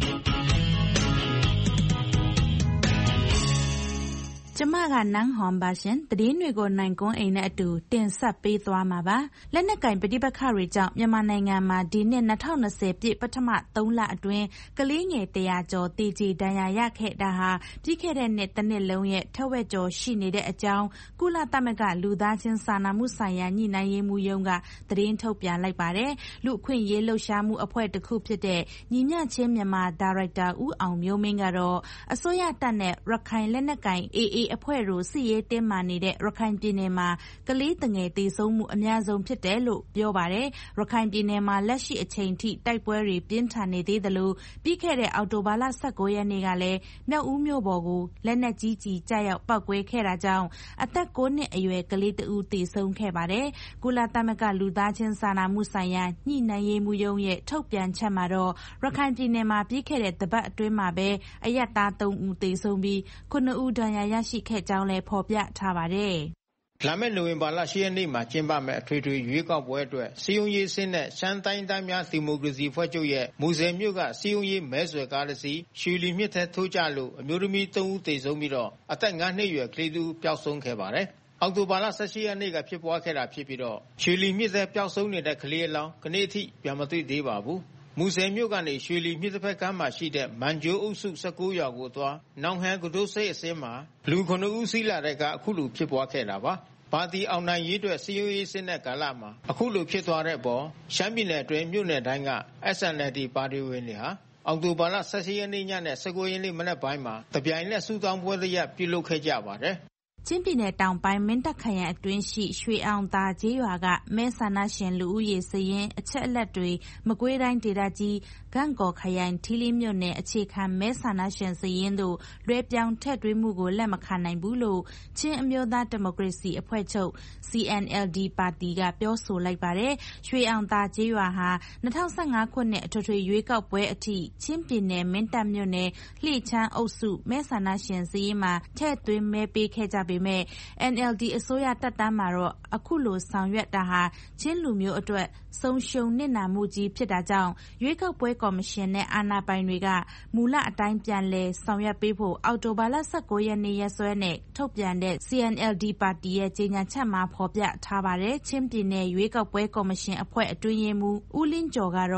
ကျမကနန်းဟွန်ပါရှင်သတင်းတွေကိုနိုင်ကွန်းအိမ်နဲ့အတူတင်ဆက်ပေးသွားမှာပါလက်နက်ကင်ပဋိပက္ခတွေကြောင့်မြန်မာနိုင်ငံမှာဒီနှစ်၂၀၂၀ပြည့်ပထမသုံးလအတွင်းကလေးငယ်တရာကျော်တေကျေဒဏ်ရာရခဲ့တာဟာပြီးခဲ့တဲ့နှစ်တစ်နှစ်လုံးရဲ့ထက်ဝက်ကျော်ရှိနေတဲ့အကြောင်းကုလသမဂ္ဂလူသားချင်းစာနာမှုဆိုင်ရာညှိနှိုင်းရေးမှူးရုံးကသတင်းထုတ်ပြန်လိုက်ပါတယ်လူအခွင့်အရေးလှုပ်ရှားမှုအဖွဲ့တစ်ခုဖြစ်တဲ့ညီမျှခြင်းမြန်မာဒါရိုက်တာဦးအောင်မျိုးမင်းကတော့အစိုးရတပ်နဲ့ရခိုင်လက်နက်ကင် အေးအေးအဖွဲ့တို့စစ်ရေးတင်းမာနေတဲ့ရခိုင်ပြည်နယ်မှာကလေးတငယ်သေဆုံးမှုအများဆုံးဖြစ်တယ်လို့ပြောပါတယ်ရခိုင်ပြည်နယ်မှာလက်ရှိအချိန်ထိတိုက်ပွဲတွေပြင်းထန်နေသေးသလိုပြီးခဲ့တဲ့အောက်တိုဘာလ၁၉ရက်နေ့ကလည်းမြောက်ဦးမြို့ပေါ်ကိုလက်နက်ကြီးကြီးကျရောက်ပောက်ကွဲခဲ့တာကြောင့်အသက်၉နှစ်အရွယ်ကလေးတဦးသေဆုံးခဲ့ပါတယ်ကုလသမဂ္ဂလူသားချင်းစာနာမှုဆိုင်ရာညှိနှိုင်းရေးမှူးရုံးရဲ့ထုတ်ပြန်ချက်မှာတော့ရခိုင်ပြည်နယ်မှာပြီးခဲ့တဲ့တပတ်အတွင်းမှာပဲအရပ်သား၃ဦးသေဆုံးပြီးခုနှစ်ဦးဒဏ်ရာရရှိခဲ့ကြောင်းလည်းဖော်ပြထားပါတယ်လာမယ့်နိုဝင်ဘာလ၈ရက်နေ့မှာကျင်းပမယ့်အထွေထွေရွေးကောက်ပွဲအတွက်စီယုံရေးစင်းနဲ့ရှမ်းတိုင်းသားများဒီမိုကရေစီဖွဲ့ချုပ်ရဲ့မူဆယ်မြို့ကစီယုံရေးမဲဆွယ်ကားတစ်စီးရွှေလီမြစ်ထဲထိုးကျလို့အမျိုးသမီး၃ဦးသေဆုံးပြီးတော့အသက်၅နှစ်အရွယ်ကလေးတူပျောက်ဆုံးခဲ့ပါတယ်။အောက်တိုဘာလ၁၈ရက်နေ့ကဖြစ်ပွားခဲ့တာဖြစ်ပြီးတော့ရွှေလီမြစ်ထဲပျောက်ဆုံးနေတဲ့ကလေးအလောင်းကနေ့အထိပြန်မတွေ့သေးပါဘူး။မူဆယ်မြို့ကနေရွှေလီမြစ်တစ်ဖက်ကမ်းမှာရှိတဲ့မန်ဂျိုးအုပ်စု၁၉ရွာကိုသွားနောင်ဟန်ကတိုးစိတ်အစင်းမှာလူခုနှစ်ဦးစီးလာတဲ့ကအခုလိုဖြစ်ပွားခဲ့တာပါ။ပါတီအောင်နိုင်ရေးအတွက်စီယိုရေးစင်းတဲ့ကာလမှာအခုလိုဖြစ်သွားတဲ့အပေါ်ရှမ်းပြည်နယ်အတွင်းမြို့နယ်တိုင်းက အက်စ် အန် အယ်လ် ဒီ ပါတီဝင်တွေဟာအောက်တိုဘာလ၁၈ရက်နေ့ညနဲ့၁၉ရက်နေ့မနက်ပိုင်းမှာတပြိုင်နက်ဆူတောင်းပွဲတစ်ရပ်ပြုလုပ်ခဲ့ကြပါတယ်။ချင်းပြည်နယ်တောင်ပိုင်းမင်းတပ်ခရိုင်အတွင်းရှိရွှေအောင်သာကျေးရွာကမဲဆန္ဒရှင်လူဦးရေစာရင်းအချက်အလက်တွေမကွေးတိုင်းဒေသကြီးဂန့်ကော်ခရိုင်ထီးလင်းမြို့နယ်အခြေခံမဲဆန္ဒရှင်စာရင်းတို့လွှဲပြောင်းထည့်သွင်းမှုကိုလက်မခံနိုင်ဘူးလို့ချင်းအမျိုးသားဒီမိုကရေစီအဖွဲ့ချုပ် စီ အန် အယ်လ် ဒီ ပါတီကပြောဆိုလိုက်ပါတယ်။ရွှေအောင်သာကျေးရွာဟာ၂၀၁၅ခုနှစ်အထွေထွေရွေးကောက်ပွဲအထိချင်းပြည်နယ်မင်းတပ်မြို့နယ်လှိချမ်းအုပ်စုမဲဆန္ဒရှင်စာရင်းမှာထည့်သွင်းမဲပေးခဲ့ကြပေမဲ့ အန် အယ်လ် ဒီ အစိုးရတပ်တန်းမှာတော့အခုလိုဆောင်ရွက်တာဟာချင်းလူမျိုးအတွက်ဆုံးရှုံးနစ်နာမှုကြီးဖြစ်တာကြောင့်ရွေးကောက်ပွဲကော်မရှင်နဲ့အာဏာပိုင်တွေကမူလအတိုင်းပြန်လည်ဆောင်ရွက်ပေးဖို့အောက်တိုဘာလ၁၉ရက်နေ့ရက်စွဲနဲ့ထုတ်ပြန်တဲ့ စီ အန် အယ်လ် ဒီ ပါတီရဲ့ကြေညာချက်မှာဖော်ပြထားပါတယ်။ချင်းပြည်နယ်ရွေးကောက်ပွဲကော်မရှင်အဖွဲ့အတွင်းရေးမှူးဦးလင်းကျော်ကတော့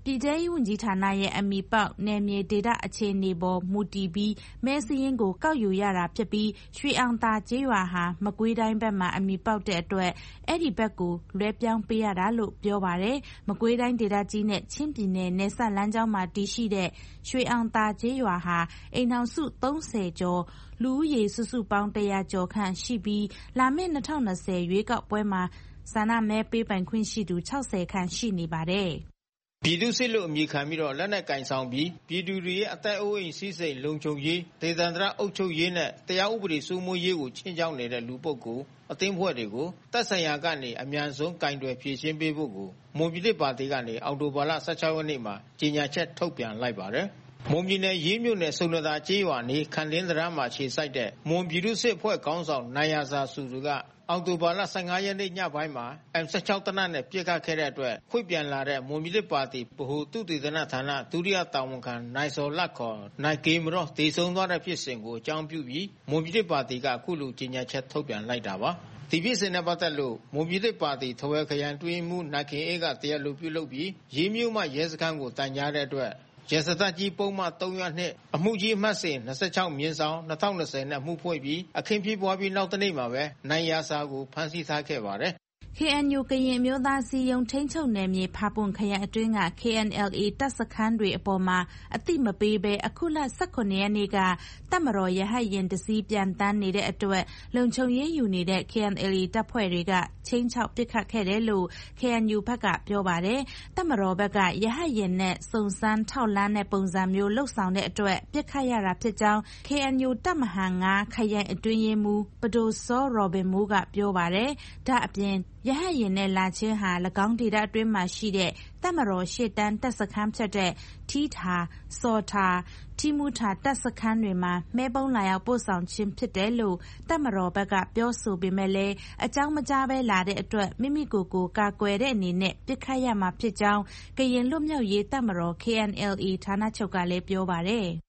ပြည်ထရေးဝန်ကြီးဌာနရဲ့အမည်ပေါက်နယ်မြေဒေသအခြေအနေပေါ်မူတည်ပြီးမဲစာရင်းကိုကောက်ယူရတာဖြစ်ပြီးရွှေအောင်သာကျေးရွာဟာမကွေးတိုင်းဘက်မှာအမည်ပေါက်တဲ့အတွက်အဲ့ဒီဘက်ကိုလွှဲပြောင်းပေးရတာလို့ပြောပါတယ်။မကွေးတိုင်းဒေသကြီးနဲ့ချင်းပြည်နယ်နယ်စပ်လမ်းကြောင်းမှာတည်ရှိတဲ့ရွှေအောင်သာကျေးရွာဟာအိမ်ထောင်စုသုံးဆယ်ကျော်လူဦးရေစုစုပေါင်းတရာကျော်ခန့်ရှိပြီးလာမယ့်၂၀၂၀ရွေးကောက်ပွဲမှာဆန္ဒမဲပေးပိုင်ခွင့်ရှိသူ၆၀ခန့်ရှိနေပါတယ်။ပြည်သူ့စစ်လို့အမည်ခံပြီးတော့လက်နက်ကင်ဆောင်ပြီးပြည်သူတွေရဲ့အသက်အိုးအိမ်စီးစိမ်လုံခြုံရေးဒေသန္တရအုပ်ချုပ်ရေးနဲ့တရားဥပဒေစိုးမိုးရေးကိုချင်းချောင်းနေတဲ့လူပုဂ္ဂိုလ်အသင်းဖွဲ့တွေကိုတပ်ဆိုင်ရာကနေအမြန်ဆုံးကင်တွယ်ဖြေရှင်းပေးဖို့ကိုမွန်ပြည်သစ်ပါတီကနေအောက်တိုဘာလ၁၆ရက်နေ့မှာကြေညာချက်ထုတ်ပြန်လိုက်ပါတယ်။မွန်ပြည်နယ်ရေးမြို့နယ်စုံနသာကျေးရွာနေခန္တင်းတရားမှာခြေစိုက်တဲ့မွန်ပြည်သူ့စစ်အဖွဲ့ခေါင်းဆောင်နိုင်ရာစာစုသူကအောက်တိုဘာလ၁၅ရက်နေ့ညပိုင်းမှာ အမ် ၁၆ တနတ်နဲ့ပြစ်ခတ်ခဲ့တဲ့အတွက်ခွေ့ပြန်လာတဲ့မွန်ပြည်သစ်ပါတီဗဟိုသုတေသနဌာနဒုတိယတာဝန်ခံနိုင်စော်လတ်ခေါ်နိုင်ကေမရောဒေဆုံးသွားတဲ့ဖြစ်စဉ်ကိုအကြောင်းပြုပြီးမွန်ပြည်သစ်ပါတီကအခုလိုကြေညာချက်ထုတ်ပြန်လိုက်တာပါ။ဒီဖြစ်စဉ်နဲ့ပတ်သက်လို့မွန်ပြည်သစ်ပါတီထဝယ်ခရိုင်တွင်းမှုနိုင်ခင်အေးကတရားလိုပြုလုပ်ပြီးရေးမြို့မှရဲစခန်းကိုတိုင်ကြားတဲ့အတွက်ရဲစခန်းကြီးပုံမှန်၃၀၂အမှုကြီးအမှတ်စဉ်၂၆မြင်းဆောင်၂၀၂၀နဲ့အမှုဖွင့်ပြီးအခင်းဖြစ်ပွားပြီးနောက်တနေ့မှာပဲနိုင်ရာစာကိုဖမ်းဆီးထားခဲ့ပါတယ်။ ကေအန်ယူ ကရင်အမျိုးသားအစည်းအရုံးထိန်းချုပ်နယ်မြေဖာပွန်ခရိုင်အတွင်းက ကေအန်အယ်အေ တပ်စခန်းတွေအပေါ်မှာအသိမပေးဘဲအခုလ၁၇ရက်နေ့ကတပ်မတော်ရဟတ်ယာဉ်တစ်စီးပျံသန်းနေတဲ့အတွက်လုံခြုံရေးယူနေတဲ့ ကေအန်အယ်အေ တပ်ဖွဲ့တွေကခြိမ်းခြောက်ပစ်ခတ်ခဲ့တယ်လို့ ကေအန်ယူ ဘက်ကပြောပါတယ်။တပ်မတော်ဘက်ကရဟတ်ယာဉ်နဲ့စုံစမ်းထောက်လှမ်းတဲ့ပုံစံမျိုးလုပ်ဆောင်တဲ့အတွက်ပစ်ခတ်ရတာဖြစ်ကြောင်း ကေအန်ယူ တပ်မဟာ၅ခရိုင်အတွင်းရေးမှူးပဒိုစောရော်ဘင်မိုးကပြောပါတယ်။ဒါအပြင်ရဟတ်ယာဉ်နဲ့လာခြင်းဟာ၎င်းဒေသအတွင်းမှာရှိတဲ့တပ်မတော်ရှေ့တန်းတပ်စခန်းဖြစ်တဲ့ထီးထာ၊စော်ထာ၊ထီးမူထာတပ်စခန်းတွေမှာမဲပုံးလာရောက်ပို့ဆောင်ခြင်းဖြစ်တယ်လို့တပ်မတော်ဘက်ကပြောဆိုပေမဲ့လည်းအကြောင်းမကြားဘဲလာတဲ့အတွက်မိမိကိုယ်ကိုကာကွယ်တဲ့အနေနဲ့ပစ်ခတ်ရမှာဖြစ်ကြောင်းကရင်လွတ်မြောက်ရေးတပ်မတော် ကေအန်အယ်အေ ဌာနချုပ်ကလည်းပြောပါတယ်။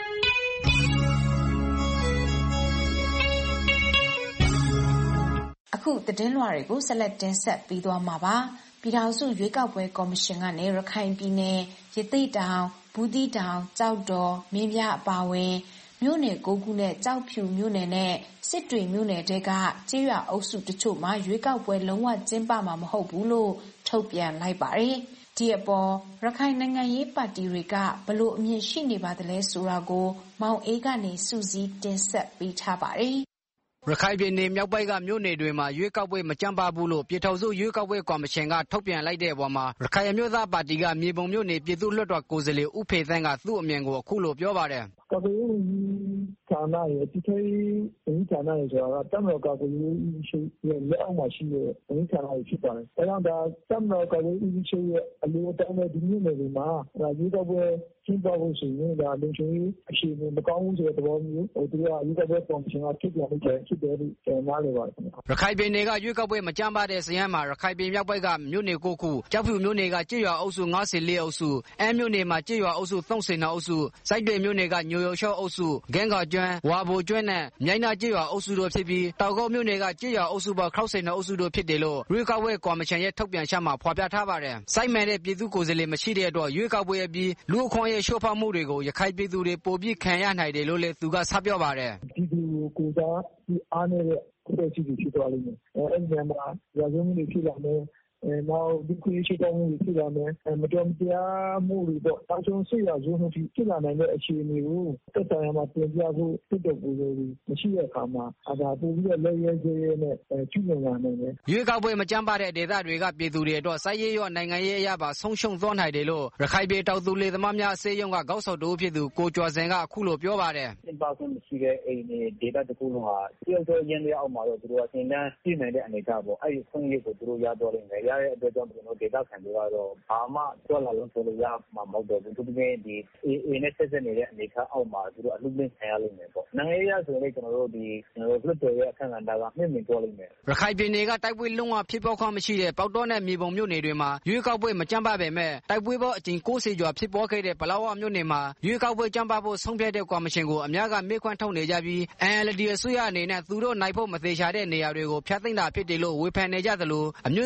အခုသတင်းလွှာတွေကိုဆက်လက်တင်ဆက်ပေးသွားမှာပါ။ပြည်ထောင်စုရွေးကောက်ပွဲကော်မရှင်ကနေရခိုင်ပြည်နယ်ရသေ့တောင်၊ဘူးသီးတောင်၊ကျောက်တော်၊မင်းပြားအပါအဝင်မြို့နယ်၉ခုနဲ့ကျောက်ဖြူမြို့နယ်နဲ့စစ်တွေမြို့နယ်တွေကကျေးရွာအုပ်စုတချို့မှာရွေးကောက်ပွဲလုံးဝကျင်းပမှာမဟုတ်ဘူးလို့ထုတ်ပြန်လိုက်ပါတယ်။ဒီအပေါ်ရခိုင်နိုင်ငံရေးပါတီတွေကဘလို့အမြင်ရှိနေပါသလဲဆိုတာကိုမောင်အေးကနေစုစည်းတင်ဆက်ပေးထားပါတယ်။ရခိုင်ပြည်နယ်မြောက်ပိုင်းကမြို့နယ်တွေမှာရွေးကောက်ပွဲမကျင်းပဘူးလို့ပြည်ထောင်စုရွေးကောက်ပွဲကော်မရှင်ကထုတ်ပြန်လိုက်တဲ့အပေါ်မှာရခိုင်အမျိုးသားပါတီကမြေပုံမြို့နယ်ပြည်သူ့လွှတ်တော်ကိုယ်စားလှယ်ဦးဖေသန်းကသူ့အမြင်ကိုအခုလိုပြောပါတယ်။ကာကွယ်ရေးဝန်ကြီးဌာနရဲ့ပြည်ထောင်စုဝန်ကြီးဌာနရဲ့ဆိုတာကတပ်မတော်ကာကွယ်ရေးဦးစီးချုပ်ရဲ့လက်အောက်မှာရှိတဲ့ဝန်ကြီးဌာနတွေဖြစ်ပါတယ်။ဒါကြောင့်ဒါတပ်မတော်ကာကွယ်ရေးဦးစီးချုပ်ရဲ့အလိုအတိုင်းပဲဒီမြို့နယ်တွေမှာရွေးကောက်ပွဲကျင်းပဖို့ဆိုရင်ဒါလုံခြုံရေးအခြေအနေမကောင်းဘူးဆိုတဲ့သဘောမျိုးဟိုသူကရွေးကောက်ပွဲကော်မရှင်ကထုတ်ပြန်လိုက်တဲ့ဖြစ်တယ်လို့ကျွန်တော်နားလည်ပါတယ်ခင်ဗျ။ရခိုင်ပြည်နယ်ကရွေးကောက်ပွဲမကျင်းပတဲ့ဇယန်းမှာရခိုင်ပြည်မြောက်ပိုင်းကမြို့နယ်၉ခုကျောက်ဖြူမြို့နယ်ကကျေးရွာအုပ်စု၅၄အုပ်စုအမ်းမြို့နယ်မှာကျေးရွာအုပ်စု၃၂အုပ်စုစိုက်တွေမြို့နယ်ကညိုရုံချော့အုပ်စုဂင်းကာကျွန်းဝါဘိုကျွန်းနဲ့မြိုင်နာကျေးရွာအုပ်စုတို့ဖြစ်ပြီးတောင်ကုတ်မြို့နယ်ကကျေးရွာအုပ်စုပေါင်း၆၂အုပ်စုတို့ဖြစ်တယ်လို့ရွေးကောက်ပွဲကော်မရှင်ရဲ့ထုတ်ပြန်ချက်မှာဖော်ပြထားပါတယ်။စိုက်မှန်တဲ့ပြည်သူ့ကိုယ်စားလှယ်မရှိတဲ့အတွက်ရွေးကောက်ပွဲအပြီးလူအခွင့်အရေးချိုးဖောက်မှုတွေကိုရခိုင်ပြည်သူတွေပိုပြီးခံရနိုင်တယ်လို့လည်းသူကဆက်ပြောပါတယ်။ပြည်သူကိုယ်စားဒီအားနေတဲ့ကိုယ်စီဖြစ်သွားလိမ့်မယ်။အဲဒီနေရာမှာရာဇဝတ်မှုတွေဖြစ်လာမယ်အဲနောက်ဒီခွေးရှိတောင်းမှုဖြစ်လာမယ်မတော်တရားမှုတွေတော့တောင်းဆိုဆွေးရဇုံမှုဖြစ်လာနိုင်တဲ့အခြေအနေကိုတက်ဆိုင်ရာမှာပြင်ပြဖို့တက်တဲ့ပုံစံတွေမရှိတဲ့အခါမှာအသာပို့ပြီးတော့လက်ရဲရဲရဲနဲ့ကျူးလွန်လာနိုင်တယ်ရွေးကောက်ပွဲမကျင်းပတဲ့ဒေသတွေကပြည်သူတွေအတွက်စိုက်ရေးရောနိုင်ငံရေးအရာပါဆုံးရှုံးသွားနိုင်တယ်လို့ရခိုင်ပြည်တောင်သူလေသမားများအစည်းအရုံးကကောက်ဆောက်တိုးဖြစ်သူကိုကျော်စင်ကအခုလိုပြောပါတယ်ကျင်းပခွင့်မရှိတဲ့အိမ်တွေဒေသတစ်ခုလုံးဟာတယောက်တော့ရင်းရအောက်မှာတော့သူတို့ကသင်တန်းပြည့်နိုင်တဲ့အနေအထားပေါ့အဲဒီဆုံးရေးကိုသူတို့ရတော့လိမ့်မယ်ရတဲ့အတွက်ကြောင့်ကျွန်တော်ဒေတာခံတွေကတော့ဘာမှတွက်လာလုံးဆိုလို့ရမှာမဟုတ်တော့ဘူးသူတို့ကဒီ အေ အေ နဲ့ဆက်ဆက်နေတဲ့အနေအထားအောက်မှာသူတို့အလူလင်းခံရလိမ့်မယ်ပေါ့နိုင်ငံရေးရဆိုရင်ကျွန်တော်တို့ဒီကျွန်တော်တို့လွှတ်တော်ရဲ့အခမ်းအနားကမြင့်မြင့်တွက်လိမ့်မယ်ရခိုင်ပြည်နယ်ကတိုက်ပွဲလုံးဝဖြစ်ပေါ်ခွင့်မရှိတဲ့ပေါက်တော်နဲ့မြေပုံမြို့နယ်တွေမှာရွေးကောက်ပွဲမကျင်းပပေမဲ့တိုက်ပွဲပေါအကြိမ်၉၀ကျော်ဖြစ်ပေါ်ခဲ့တဲ့ပလောဝမြို့နယ်မှာရွေးကောက်ပွဲကျင်းပဖို့ဆုံးဖြတ်တဲ့ကော်မရှင်ကိုအများကမေးခွန်းထုတ်နေကြပြီး အန် အယ် ဒီ အစိုးရအနေနဲ့သူတို့နိုင်ဖို့မသေးချာတဲ့နေရာတွေကိုဖျက်သိမ်းတာဖြစ်တယ်လို့ဝေဖန်နေကြသလိုအမျိုးသားရန်ကြ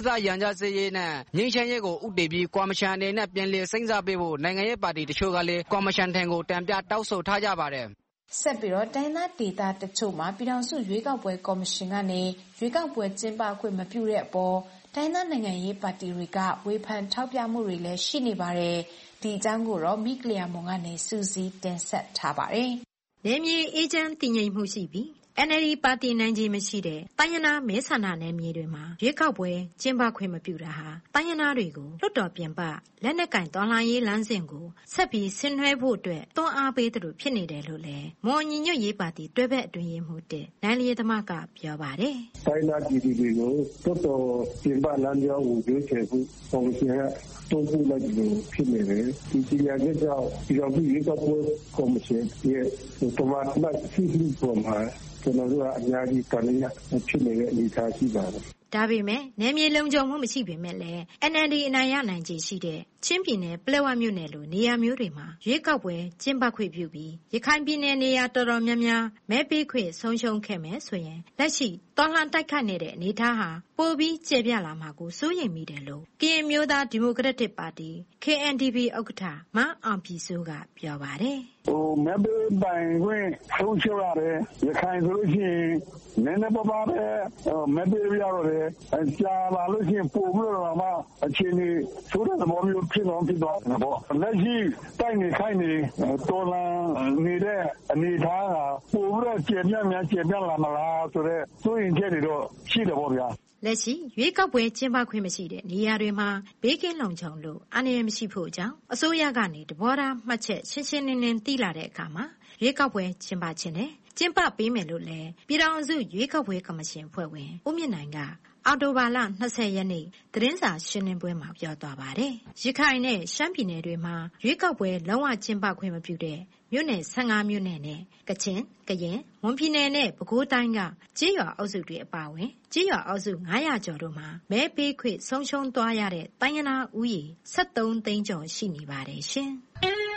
စေ့ရေးနဲ့ငြိမ်းချမ်းရေးကိုဥတည်ပြီးကော်မရှင်အနေနဲ့ပြန်လည်စဉ်းစားပေးဖို့နိုင်ငံရေးပါတီတချို့ကလည်းကော်မရှင်ထံကိုတင်ပြတောင်းဆိုထားကြပါတယ်ဆက်ပြီးတော့တိုင်းသားဒေသတချို့မှာပြည်ထောင်စုရွေးကောက်ပွဲကော်မရှင်ကနေရွေးကောက်ပွဲကျင်းပခွင့်မပြုတဲ့အပေါ်တိုင်းသားနိုင်ငံရေးပါတီတွေကဝေဖန်ထောက်ပြမှုတွေလည်းရှိနေပါတယ်။ဒီအကြောင်းကိုတော့မိကလျာမွန်ကနေစူးစီးတင်ဆက်ထားပါတယ်။နယ်မြေအေဂျင့်တည်ငြိမ်မှုရှိပြီး N L D ပါတီနိုင်ခြေမရှိတဲ့တိုင်းရင်းသားမဲဆန္ဒနယ်မြေတွေမှာရွေးကောက်ပွဲကျင်းပခွင့်မပြုတာဟာတိုင်းရင်းသားတွေကိုလွတ်တော်ပြင်ပလက်နက်ကင်တော်လှန်ရေးလမ်းစဉ်ကိုဆက်ပြီးဆင်နွှဲဖို့အတွက်တွန်းအားပေးသလိုဖြစ်နေတယ်လို့လည်းမွန်ညီညွတ်ရေးပါတီတွဲဘက်အတွင်းရေးမှူးတဲ့နိုင်လျေသမကပြောပါတယ်။တိုင်းသားပြည်သူတွေကိုလွတ်တော်ပြင်ပလမ်းကြောင်းကိုရွေးချယ်ဖို့ကော်မရှင်ကတိုးပို့လိုက်လို့ဖြစ်နေတယ်။ဒီကြီးရတဲ့ကြောင့်ဒီတော့ဒီကောက်ပွဲကော်မရှင်ရဲ့တမန်တော်စီစီပေါ်မှာကျွန်တော်တို့ကအများကြီးတန်ရဖြစ်နေတဲ့အနေအထားရှိပါတယ်။ဒါပေမဲ့နယ်မြေလုံခြုံမှုမရှိပေမဲ့လည်း N L D အနိုင်ရနိုင်ခြေရှိတဲ့ချင်းပြည်နယ်ပလက်ဝမြို့နယ်လိုနေရာမျိုးတွေမှာရွေးကောက်ပွဲကျင်းပခွင့်ပြုပြီးရခိုင်ပြည်နယ်နေရာတော်တော်များများမဲပေးခွင့်ဆုံးရှုံးခဲ့မယ်ဆိုရင်လက်ရှိတော်လှန်တိုက်ခိုက်နေတဲ့အနေအထားဟာပိုပြီးကျေပြန့်လာမှာကိုစိုးရိမ်မိတယ်လို့ကရင်မျိုးသားဒီမိုကရက်တစ်ပါတီ K N D P ဥက္ကဋ္ဌမန်းအောင်ပြည်စိုးကပြောပါတယ်။ဟိုမဲပေးပိုင်ခွင့်ဆုံးရှုံးရတယ်ရခိုင်ဆိုလို့ရှိရင်နည်းနည်းပါးပါးပဲမဲပေးရတော့တယ်ကြာလာလို့ရှိရင်ပို့ပြီးတော့မှအခြေအနေဆိုတဲ့သဘောမျိုးဖြစ်တော့ဖြစ်တော့ပေါ့လက်ရှိတိုက်နေခိုင်းနေတော်လန်နေတဲ့အနေအထားကပို့ပြီးတော့ကျေပြန့်များကျေပြန့်လာမလားဆိုတော့စိုးရင်ချက်တွေတော့ရှိတယ်ပေါ့ဗျာလက်ရှိရွေးကောက်ပွဲကျင်းပခွင့်မရှိတဲ့နေရာတွေမှာဘေးကင်းလုံခြုံလို့အန္တရာယ်မရှိဖို့အကြောင်းအစိုးရကနေတဘောထားမှတ်ချက်ရှင်းရှင်းလင်းလင်းသိလာတဲ့အခါမှာရွေးကောက်ပွဲကျင်းပခြင်းနဲ့ကျင်းပပေးမယ်လို့လည်းပြည်ထောင်စုရွေးကောက်ပွဲကော်မရှင်ဖွဲ့ဝင်ဦးမြင့်နိုင်ကအော်တိုဘာလ၂၀ရက်နေ့သတင်းစာရှင်းလင်းပွဲမှာပြောသွားပါတယ်။ရခိုင်နဲ့ရှမ်းပြည်နယ်တွေမှာရွေးကောက်ပွဲလုံးဝကျင်းပခွင့်မပြုတဲ့မြို့နယ်၁၅မြို့နယ်နဲ့ကချင်၊ကရင်၊မွန်ပြည်နယ်နဲ့ပဲခူးတိုင်းကကြေးရွာအုပ်စုတွေအပါအဝင်ကြေးရွာအုပ်စု၅ရာကျော်တို့မှာမဲပေးခွင့်ဆုံးရှုံးသွားရတဲ့တိုင်းရင်းသားဦးရေ၁၃သိန်းကျော်ရှိနေပါတယ်ရှင်။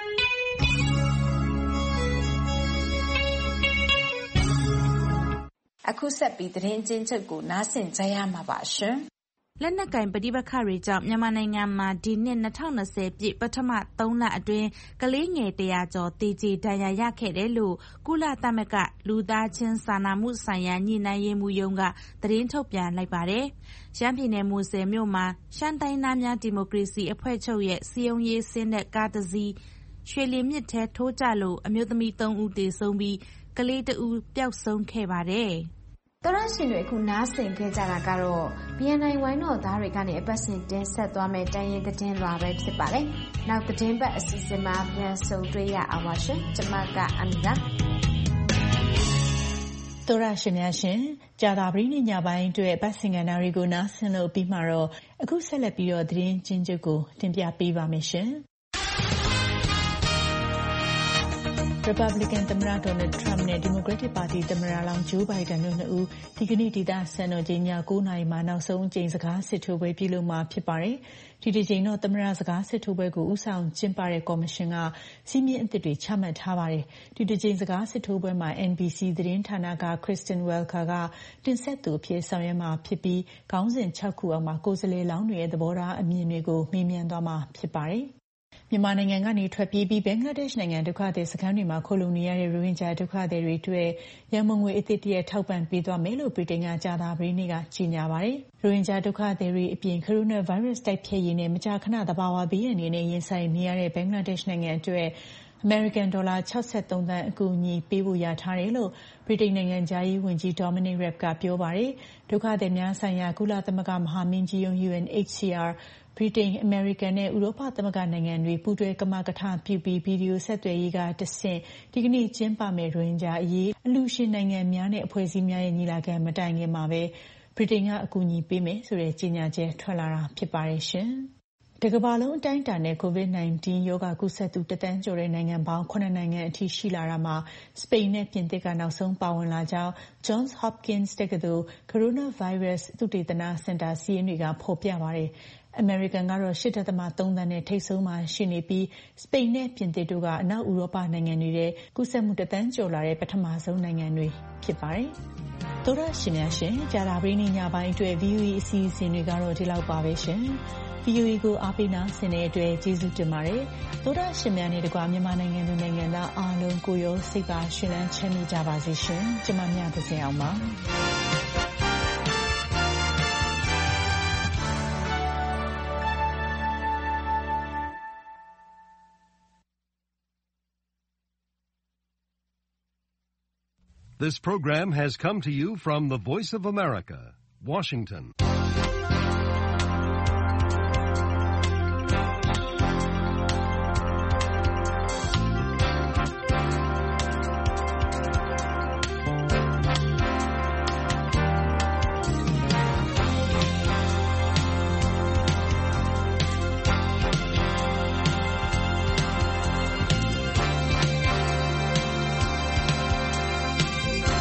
အခုဆက်ပြီးသတင်းကျဉ်းချုပ်ကိုနားဆင်ကြရမှာပါရှင်။လက်နက်ကင်ပဋိပက္ခတွေကြောင့်မြန်မာနိုင်ငံမှာဒီနှစ်၂၀၂၀ပြည့်ပထမသုံးလအတွင်းကလေးငယ်တရာကျော်သေကျေဒဏ်ရာရခဲ့တယ်လို့ကုလသမဂ္ဂလူသားချင်းစာနာမှုဆိုင်ရာညှိနှိုင်းရေးမှူးရုံးကသတင်းထုတ်ပြန်လိုက်ပါတယ်။ရှမ်းပြည်နယ်မူဆယ်မြို့မှာရှမ်းတိုင်းသားများဒီမိုကရေစီအဖွဲ့ချုပ်ရဲ့စည်းရုံးရေးဆင်းတဲ့ကားတစ်စီးရွှေလီမြစ်ထဲထိုးကျလို့အမျိုးသမီးသုံးဦးသေဆုံးပြီးကလေးတစ်ဦးပျောက်ဆုံးခဲ့ပါတယ်။တော်ရရှင်တွေအခုနားဆင်ခဲ့ကြတာကတော့ B N I ဝိုင်းတော်သားတွေကနေအပတ်စဉ်တင်ဆက်သွားမယ့်တိုင်းရင်းသတင်းလွှာပဲဖြစ်ပါတယ်။နောက်သတင်းပတ်အစီအစဉ်မှာပြန်ဆုံတွေ့ရအောင်ပါရှင်။ကျွန်မကအမီပါ။တော်ရရှင်များရှင်ကြာတာပရိညညပိုင်းအတွက်ပတ်စင်ကဏ္ဍတွေကိုနားဆင်လို့ပြီးမှတော့အခုဆက်လက်ပြီးတော့သတင်းချင်းချုပ်ကိုတင်ပြပေးပါမယ်ရှင်။ Republican သမ္မတ Donald Trump နဲ့ Democratic Party သမ္မတလောင်း Joe Biden တို့နှစ်ဦးဒီကနေ့ဒေသစံတော်ချိန်ည၉နာရီမှာနောက်ဆုံးအကြိမ်စကားစစ်ထိုးပွဲပြုလုပ်မှာဖြစ်ပါတယ်။ဒီတစ်ကြိမ်တော့သမ္မတစကားစစ်ထိုးပွဲကိုဦးဆောင်ကျင်းပတဲ့ကော်မရှင်ကစီမင်းအသစ်တွေချမှတ်ထားပါတယ်။ဒီတစ်ကြိမ်စကားစစ်ထိုးပွဲမှာ N B C သတင်းဌာနက Kristen Welker ကတင်ဆက်သူအဖြစ်ဆောင်ရွက်မှာဖြစ်ပြီးခေါင်းစဉ်၆ခုအောက်မှာကိုယ်စားလှယ်လောင်းတွေရဲ့သဘောထားအမြင်တွေကိုမေးမြန်းသွားမှာဖြစ်ပါတယ်။မြန်မာနိုင်ငံကနေထွက်ပြေးပြီးဘင်္ဂလားဒေ့ရှ်နိုင်ငံဒုက္ခသည်စခန်းတွေမှာခိုလုံနေရတဲ့ရိုဟင်ဂျာဒုက္ခသည်တွေအတွက်ရန်ပုံငွေအသစ်တရက်ထောက်ပံ့ပေးသွားမယ်လို့ဗြိတိန်ကကြာသပတေးနေ့ကကြေညာပါတယ်။ရိုဟင်ဂျာဒုက္ခသည်တွေအပြင်ကိုရိုနာဗိုင်းရပ်စ်တိုက်ဖျက်ရေးနဲ့မကြာခဏသဘာဝဘေးအန္တရာယ်နဲ့ရင်ဆိုင်နေရတဲ့ဘင်္ဂလားဒေ့ရှ်နိုင်ငံအတွက်အမေရိကန်ဒေါ်လာ၆၃သန်းအကူအညီပေးဖို့ရထားတယ်လို့ဗြိတိန်နိုင်ငံသားရေးဝန်ကြီး Dominic Raab ကပြောပါတယ်။ဒုက္ခသည်များဆိုင်ရာကုလသမဂ္ဂမဟာမင်းကြီးရုံး U N H C Rဗြိတိန်အမေရိကန်နဲ့ဥရောပသမဂ္ဂနိုင်ငံတွေပူးတွဲကမကထပြုပြီးဗီဒီယိုဆက်သွယ်ရေးကတဆင့်ဒီကနေ့ကျင်းပမယ့်ရိုဟင်ဂျာအရေးအလှူရှင်နိုင်ငံများနဲ့အဖွဲ့အစည်းများရဲ့ညီလာခံမတိုင်ခင်မှာပဲဗြိတိန်ကအကူအညီပေးမယ်ဆိုတဲ့ကြေညာချက်ထွက်လာတာဖြစ်ပါတယ်ရှင်။တကမ္ဘာလုံးအတိုင်းအတာနဲ့ COVID ၁၉ ရောဂါကူးစက်သူတသန်းကျော်တဲ့နိုင်ငံပေါင်းခုနှစ်နိုင်ငံအထိရှိလာတာမှာစပိန်နဲ့ပြင်သစ်ကနောက်ဆုံးပါဝင်လာကြောင်း Johns Hopkins တက္ကသိုလ် Coronavirus သုတေသနစင်တာစီးရင်တွေကဖော်ပြပါတယ်။အမေရိကန်ကတော့၈.၃ သန်းနဲ့ထိပ်ဆုံးမှာရှိနေပြီးစပိန်နဲ့ပြင်သစ်တို့ကအနောက်ဥရောပနိုင်ငံတွေထဲကူးစက်မှုတသန်းကျော်လာတဲ့ပထမဆုံးနိုင်ငံတွေဖြစ်ပါတယ်။သောတာရှင်များရှင်ကြာတာပရိနိညာပိုင်းအတွက် ဗီအိုအေ အစီအစဉ်တွေကတော့ဒီလောက်ပါပဲရှင်။ ဗီအိုအေ ကိုအားပေးနာဆင်တဲ့အတွက်ကျေးဇူးတင်ပါတယ်။သောတာရှင်များနဲ့တကွာမြန်မာနိုင်ငံသူနိုင်ငံသားအားလုံးကိုရောစိတ်ပါရှင်လန်းချမ်းမြေ့ကြပါစေရှင်။ကျွန်မမြတ်သဇင်အောင်ပါ။ This program has come to you from the Voice of America, Washington.